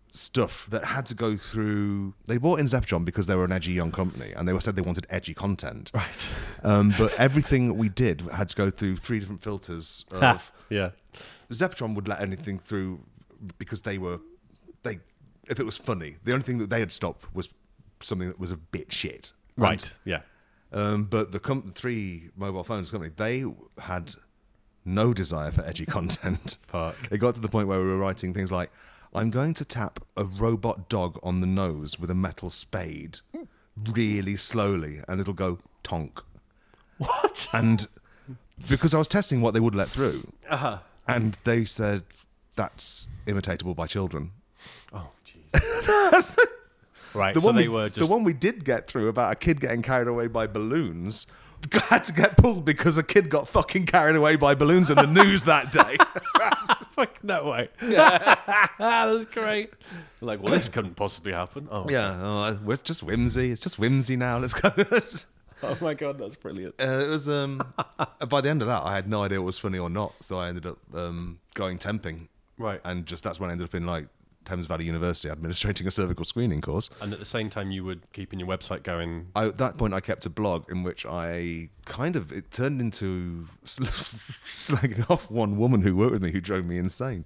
stuff that had to go through. They bought in Zepatron because they were an edgy young company, and they were said they wanted edgy content. Right. Um, but everything we did had to go through three different filters of. Yeah. Zepatron would let anything through because they were they. If it was funny, the only thing that they had stopped was something that was a bit shit. Right. Yeah. Um, but the com- three mobile phones company, they had no desire for edgy content. Fuck. It got to the point where we were writing things like, I'm going to tap a robot dog on the nose with a metal spade really slowly, and it'll go tonk. What? And because I was testing what they would let through, Uh-huh. and they said, that's imitatable by children. Oh, jeez. Right, The so one they we, were just... the one we did get through about a kid getting carried away by balloons had to get pulled because a kid got fucking carried away by balloons in the news that day. Fuck, no way. That's great. Like, well, this couldn't possibly happen. Oh, Yeah, oh, it's just whimsy. It's just whimsy now. Let's go. oh my God, that's brilliant. Uh, it was. Um, by the end of that, I had no idea what was funny or not, so I ended up um, going temping, Right. and just that's when I ended up in like Thames Valley University, administrating a cervical screening course. And at the same time, you were keeping your website going. I, at that point, I kept a blog in which I kind of it turned into slagging off one woman who worked with me who drove me insane.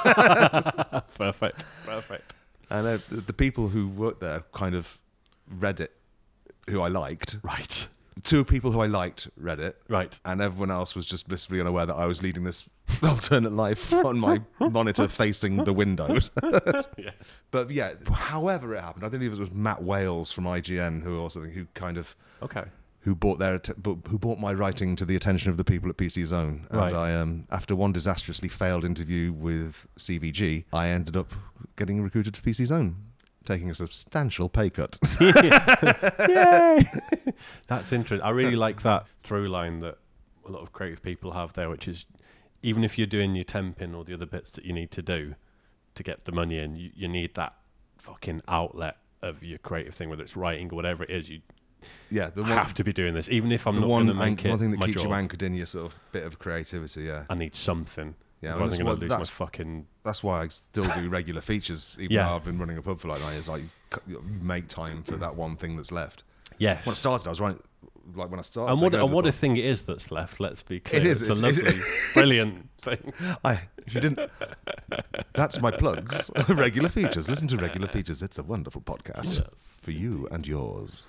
Perfect. Perfect. And uh, the people who worked there kind of read it, who I liked. Right. Two people who I liked read it. Right. And everyone else was just blissfully unaware that I was leading this alternate life on my monitor facing the windows. Yes. But yeah, however it happened, I think it was Matt Wales from I G N who or something who kind of Okay. who brought their att- bu- who brought my writing to the attention of the people at P C Zone. And Right. I um after one disastrously failed interview with C V G, I ended up getting recruited for P C Zone, taking a substantial pay cut. Yay! That's interesting. I really like that through line that a lot of creative people have there, which is even if you're doing your temping or the other bits that you need to do to get the money in, you, you need that fucking outlet of your creative thing, whether it's writing or whatever it is. You Yeah, the one, have to be doing this, even if I'm the not one, going to make anch- it one thing that my keeps job. you anchored in your sort of bit of creativity. Yeah, I need something. Yeah, Yeah, and otherwise that's I'm going what- to lose my that's- fucking. that's why I still do regular features, even Yeah. though I've been running a pub for like nine years. I c- make time for that one thing that's left. Yes. When I started, I was right. Like when I started, and what, taking and over what the a thing it is that's left, let's be clear. It is, It's, it's- a lovely, it's- brilliant thing. I, if you didn't, that's my plugs. Regular features. Listen to regular features. It's a wonderful podcast Yes. for you and yours.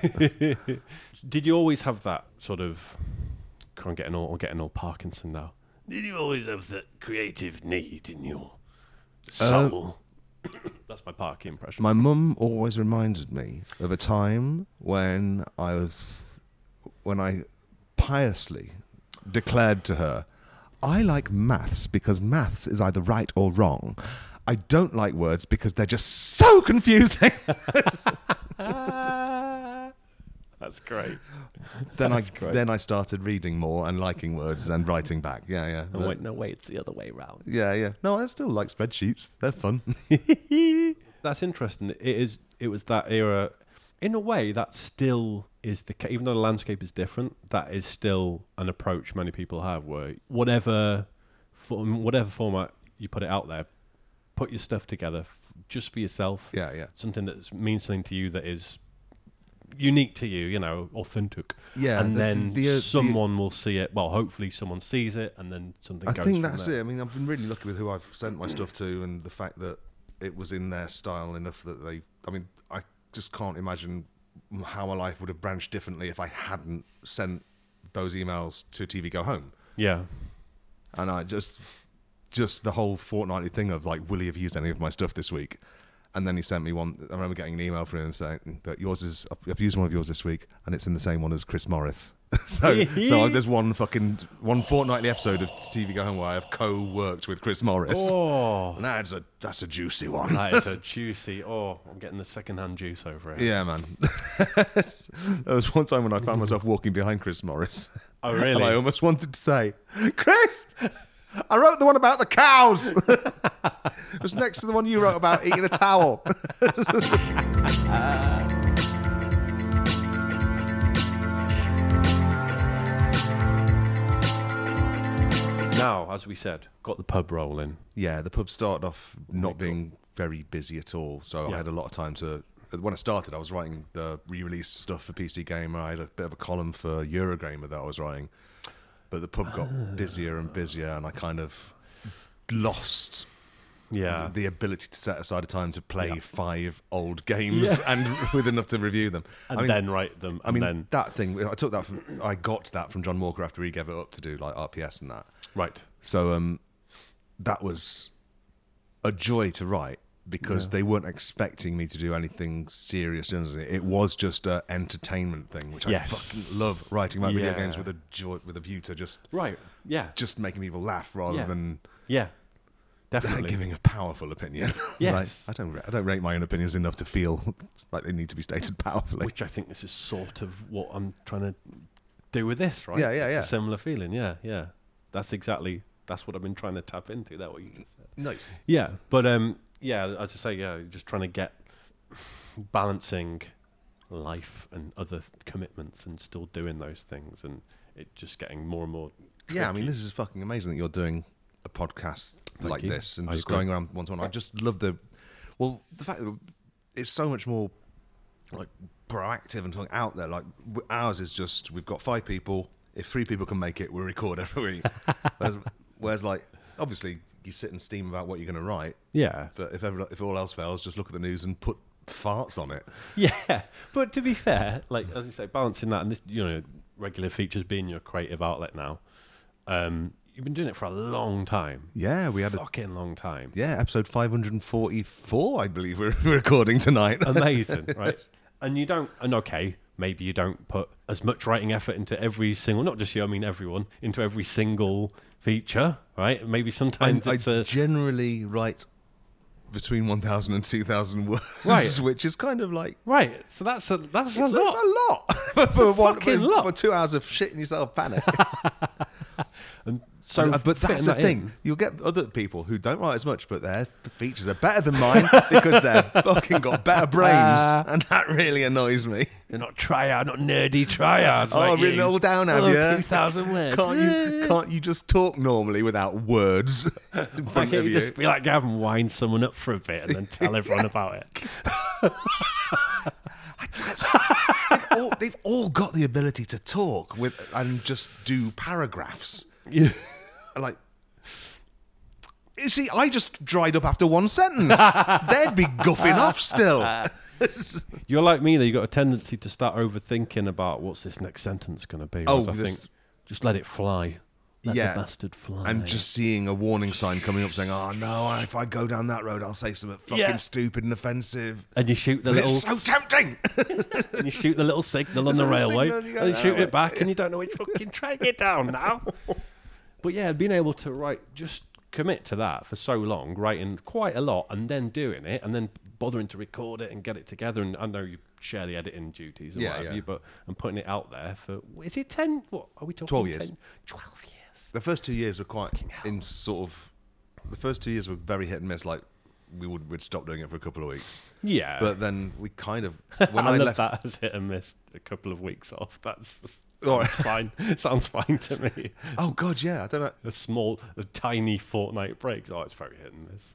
Did you always have that sort of... I'm getting all, I'm getting all Parkinson now. Did you always have that creative need in your soul? That's my Parky impression. My mum always reminded me of a time when I was, when I piously declared to her, I like maths because maths is either right or wrong. I don't like words because they're just so confusing. That's great. then That's I great. then I started reading more and liking words and writing back. Yeah, yeah. Oh, But- wait, no, wait, it's the other way round. yeah, yeah. No, I still like spreadsheets. They're fun. That's interesting. It is. It was that era. In a way, that still is the case. Even though the landscape is different, that is still an approach many people have. Where whatever, form, whatever format you put it out there, put your stuff together f- just for yourself. Yeah, yeah. Something that means something to you that is unique to you. You know, authentic. Yeah, and the- then the- the- someone will see it. Well, hopefully, someone sees it, and then something I goes. think from that's there. it. I mean, I've been really lucky with who I've sent my stuff to, and the fact that it was in their style enough that they. I mean, I just can't imagine how my life would have branched differently if I hadn't sent those emails to T V Go Home. Yeah. And I just, just the whole fortnightly thing of like, will you have used any of my stuff this week? And then he sent me one. I remember getting an email from him saying that yours is. I've used one of yours this week, and it's in the same one as Chris Morris. so, so there's one fucking one fortnightly episode of T V Go Home where I have co-worked with Chris Morris. Oh. And that's a that's a juicy one. That is a juicy. Oh, I'm getting the second-hand juice over here. Yeah, man. There was one time when I found myself walking behind Chris Morris. Oh, really? And I almost wanted to say, Chris, I wrote the one about the cows. It was next to the one you wrote about eating a towel. Now, as we said, got the pub rolling. Yeah, the pub started off not being very busy at all. So Yeah. I had a lot of time to. When I started, I was writing the re-release stuff for P C Gamer. I had a bit of a column for Eurogamer that I was writing, but the pub got busier and busier, and I kind of lost Yeah. the, the ability to set aside a time to play Yeah. five old games Yeah. and with enough to review them. and I mean, then write them. And I mean then that thing. I took that from. I got that from John Walker after he gave it up to do like R P S and that. right. So um, that was a joy to write because Yeah. they weren't expecting me to do anything serious. journalism. It was just an entertainment thing, which Yes. I fucking love writing about video Yeah. games with a joy, with a view to just Right. Yeah. just making people laugh rather Yeah. than Yeah. Definitely. giving a powerful opinion. Yes. Right? I don't. ra- I don't rate my own opinions enough to feel like they need to be stated powerfully. Which I think this is sort of what I'm trying to do with this, right? Yeah, yeah, It's yeah. a similar feeling. Yeah, yeah. That's exactly. That's what I've been trying to tap into. That what you just said. Nice. Yeah, but um, yeah, as I say, yeah, just trying to get balancing life and other th- commitments and still doing those things, and it just getting more and more. Yeah, I mean, tricky. this is fucking amazing that you're doing a podcast Thank like you. this and I just agree. going around one to one. I just love the, well, the fact that it's so much more like proactive and something out there. Like w- ours is just we've got five people. If three people can make it, we record every week. whereas, whereas, like, obviously, you sit and steam about what you're going to write. Yeah, But if ever, if all else fails, just look at the news and put farts on it. yeah. But to be fair, like as you say, balancing that and this, you know, regular features being your creative outlet now. Um, you've been doing it for a long time. Yeah, we had a Fucking long time. yeah episode five hundred forty-four, I believe we're recording tonight. Amazing, right? And you don't, and okay, maybe you don't put as much writing effort into every single, not just you, I mean everyone, into every single feature, right? Maybe sometimes I, it's I a generally write between one thousand and two thousand words, Right. which is kind of like right. So that's a that's it's, a lot. it's a lot for, for, one, fucking for, lot. for two hours of shitting yourself panic. And so, Uh, but fitting that's the that thing. in- You'll get other people who don't write as much, but their features are better than mine because they've fucking got better brains, Ah. and that really annoys me. They're not tryhard, not nerdy tryhards. Oh, like I've written you. it all down, have oh, you? two thousand words. Can't you? Can't you just talk normally without words in Why front can't of you you? just be like Gavin, wind someone up for a bit and then tell everyone about it? That's- they've, all, they've all got the ability to talk with and just do paragraphs. Yeah. Like, you see, I just dried up after one sentence. They'd be guffing off still. You're like me, though. You got a tendency to start overthinking about what's this next sentence going to be. Oh, Whereas I this- think just let it fly. Let Yeah. the bastard fly. And just seeing a warning sign coming up saying, "Oh no, if I go down that road, I'll say something fucking Yeah. stupid and offensive." and you shoot the But little, it's so tempting. and you shoot the little signal on There's the a little railway, signal and you go and you that shoot way. it back, and you don't know which fucking train you're down now. But yeah, being able to write, just commit to that for so long, writing quite a lot, and then doing it, and then bothering to record it and get it together. And I know you share the editing duties or Yeah, what have yeah. you, but and putting it out there for is it ten? What are we talking? twelve years. ten? Twelve years. The first two years were quite hell. in sort of. The first two years were very hit and miss. Like we would we'd stop doing it for a couple of weeks, Yeah, but then we kind of when I, I, love left. that as hit and miss a couple of weeks off. That's All right. sounds fine. Sounds fine to me. Oh God, yeah. I don't know. A small, a tiny fortnight breaks. Oh, it's very hit and miss.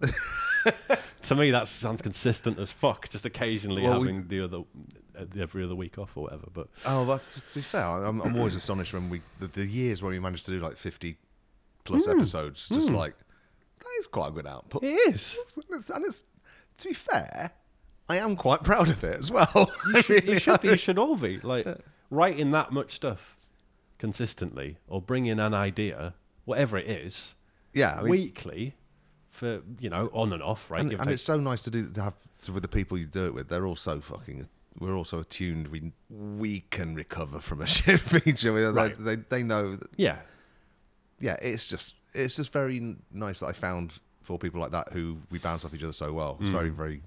To me, that sounds consistent as fuck. Just occasionally Well, we- having the other, uh, the every other week off or whatever. But Oh, but to, to be fair, I'm, I'm always astonished when we the, the years where we managed to do like fifty plus episodes. Just like that is quite a good output. it is. And it's, and it's to be fair, I am quite proud of it as well. You should, you should be. You should all be like writing that much stuff consistently, or bringing an idea, whatever it is, Yeah, I mean, weekly for you know on and off, right? and, Give or and take. it's so nice to do to have to, with the people you do it with. They're all so fucking. We're all so attuned. We we can recover from a shit feature. They, Right. they they know. That, yeah. yeah, it's just it's just very n- nice that I found four people like that who we bounce off each other so well. It's Mm. very very.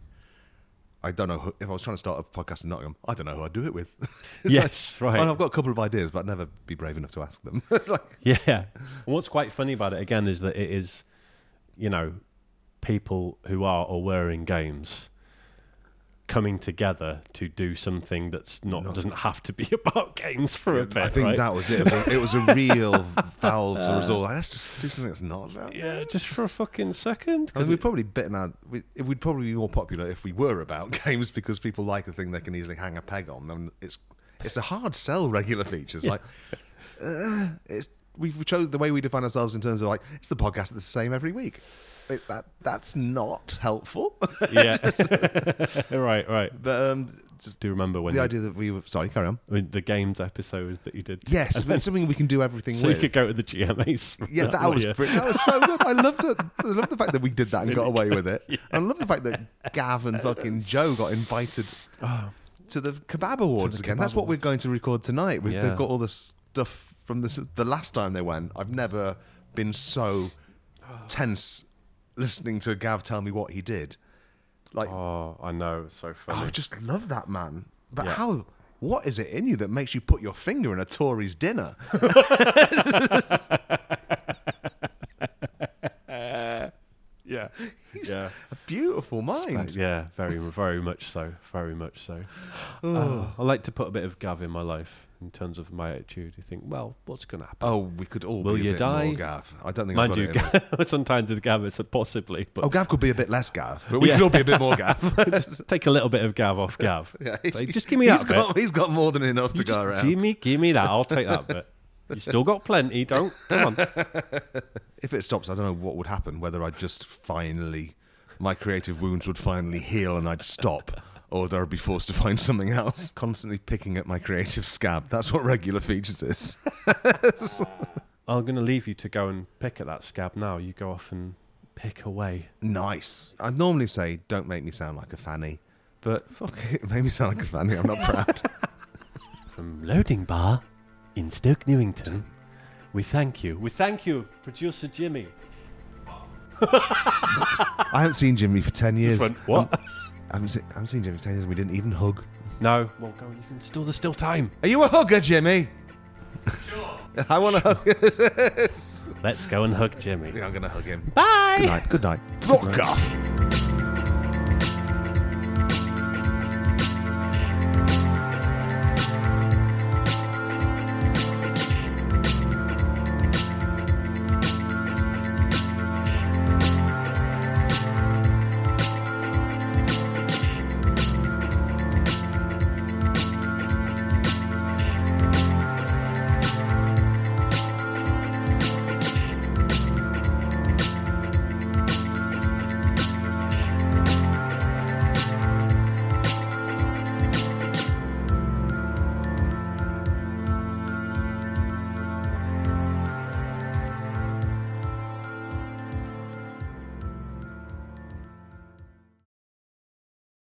I don't know who, if I was trying to start a podcast in Nottingham. I don't know who I'd do it with. It's Yes, like, right. well, I've got a couple of ideas, but I'd never be brave enough to ask them. It's like, Yeah. And what's quite funny about it, again, is that it is, you know, people who are or were in games coming together to do something that's not, not doesn't have to be about games for yeah, a bit. I think right? that was it. It was a, it was a real valve for us all. Like, let's just do something that's not about. Yeah, just for a fucking second. I mean, we'd probably bitten our. We, it would probably be more popular if we were about games because people like a thing they can easily hang a peg on. And it's it's a hard sell. Regular features Yeah. like uh, it's we we chose the way we define ourselves in terms of like it's the podcast that's the same every week. It, that that's not helpful. Yeah. right, right. But um, just Do you remember when the you- idea that we were sorry, carry on. I mean, the games episode that you did? Yes, And but then- it's something we can do everything so with. you could go to the G M As. from Yeah, that was yeah. brilliant. That was so good. I loved it. I love the fact that we did that and got away with it. Yeah. I love the fact that Gav and fucking Joe got invited to the Kebab Awards the again. Kebab That's what we're Awards. going to record tonight. We've, Yeah. They've got all the stuff from the the last time they went. I've never been so tense listening to Gav tell me what he did. Like, Oh, I know. It's so oh, funny. I just love that man. But Yeah. how? What is it in you that makes you put your finger in a Tory's dinner? yeah. He's yeah. a beautiful mind. Yeah, very, very much so. Very much so. Uh, I like to put a bit of Gav in my life in terms of my attitude. You think, well, what's going to happen? Oh, we could all Will be a you bit die? more Gav. I don't think Mind I've you, got it in me. Gav, sometimes with Gav, it's a possibly, but Oh, Gav could be a bit less Gav, but we Yeah. could all be a bit more Gav. just take a little bit of Gav off Gav. Yeah, Say, just give me he's that bit. got, He's got more than enough to You go just around. give me, give me that. I'll take that bit. You still got plenty. Don't come on. If it stops, I don't know what would happen. Whether I'd just finally, my creative wounds would finally heal and I'd stop, or that I'd be forced to find something else. Constantly picking at my creative scab. That's what regular features is. I'm going to leave you to go and pick at that scab now. You go off and pick away. Nice. I'd normally say, don't make me sound like a fanny, but fuck it, it made me sound like a fanny. I'm not proud. From Loading Bar in Stoke Newington, we thank you. We thank you, producer Jimmy. I haven't seen Jimmy for ten years. Just went, what? I haven't, seen, I haven't seen Jimmy for ten years and we didn't even hug. No. Well, go on. You can still, there's still time. Are you a hugger, Jimmy? Sure. I want to hug. Let's go and hug Jimmy. I'm going to hug him. Bye. Good night. Good night. Fuck off.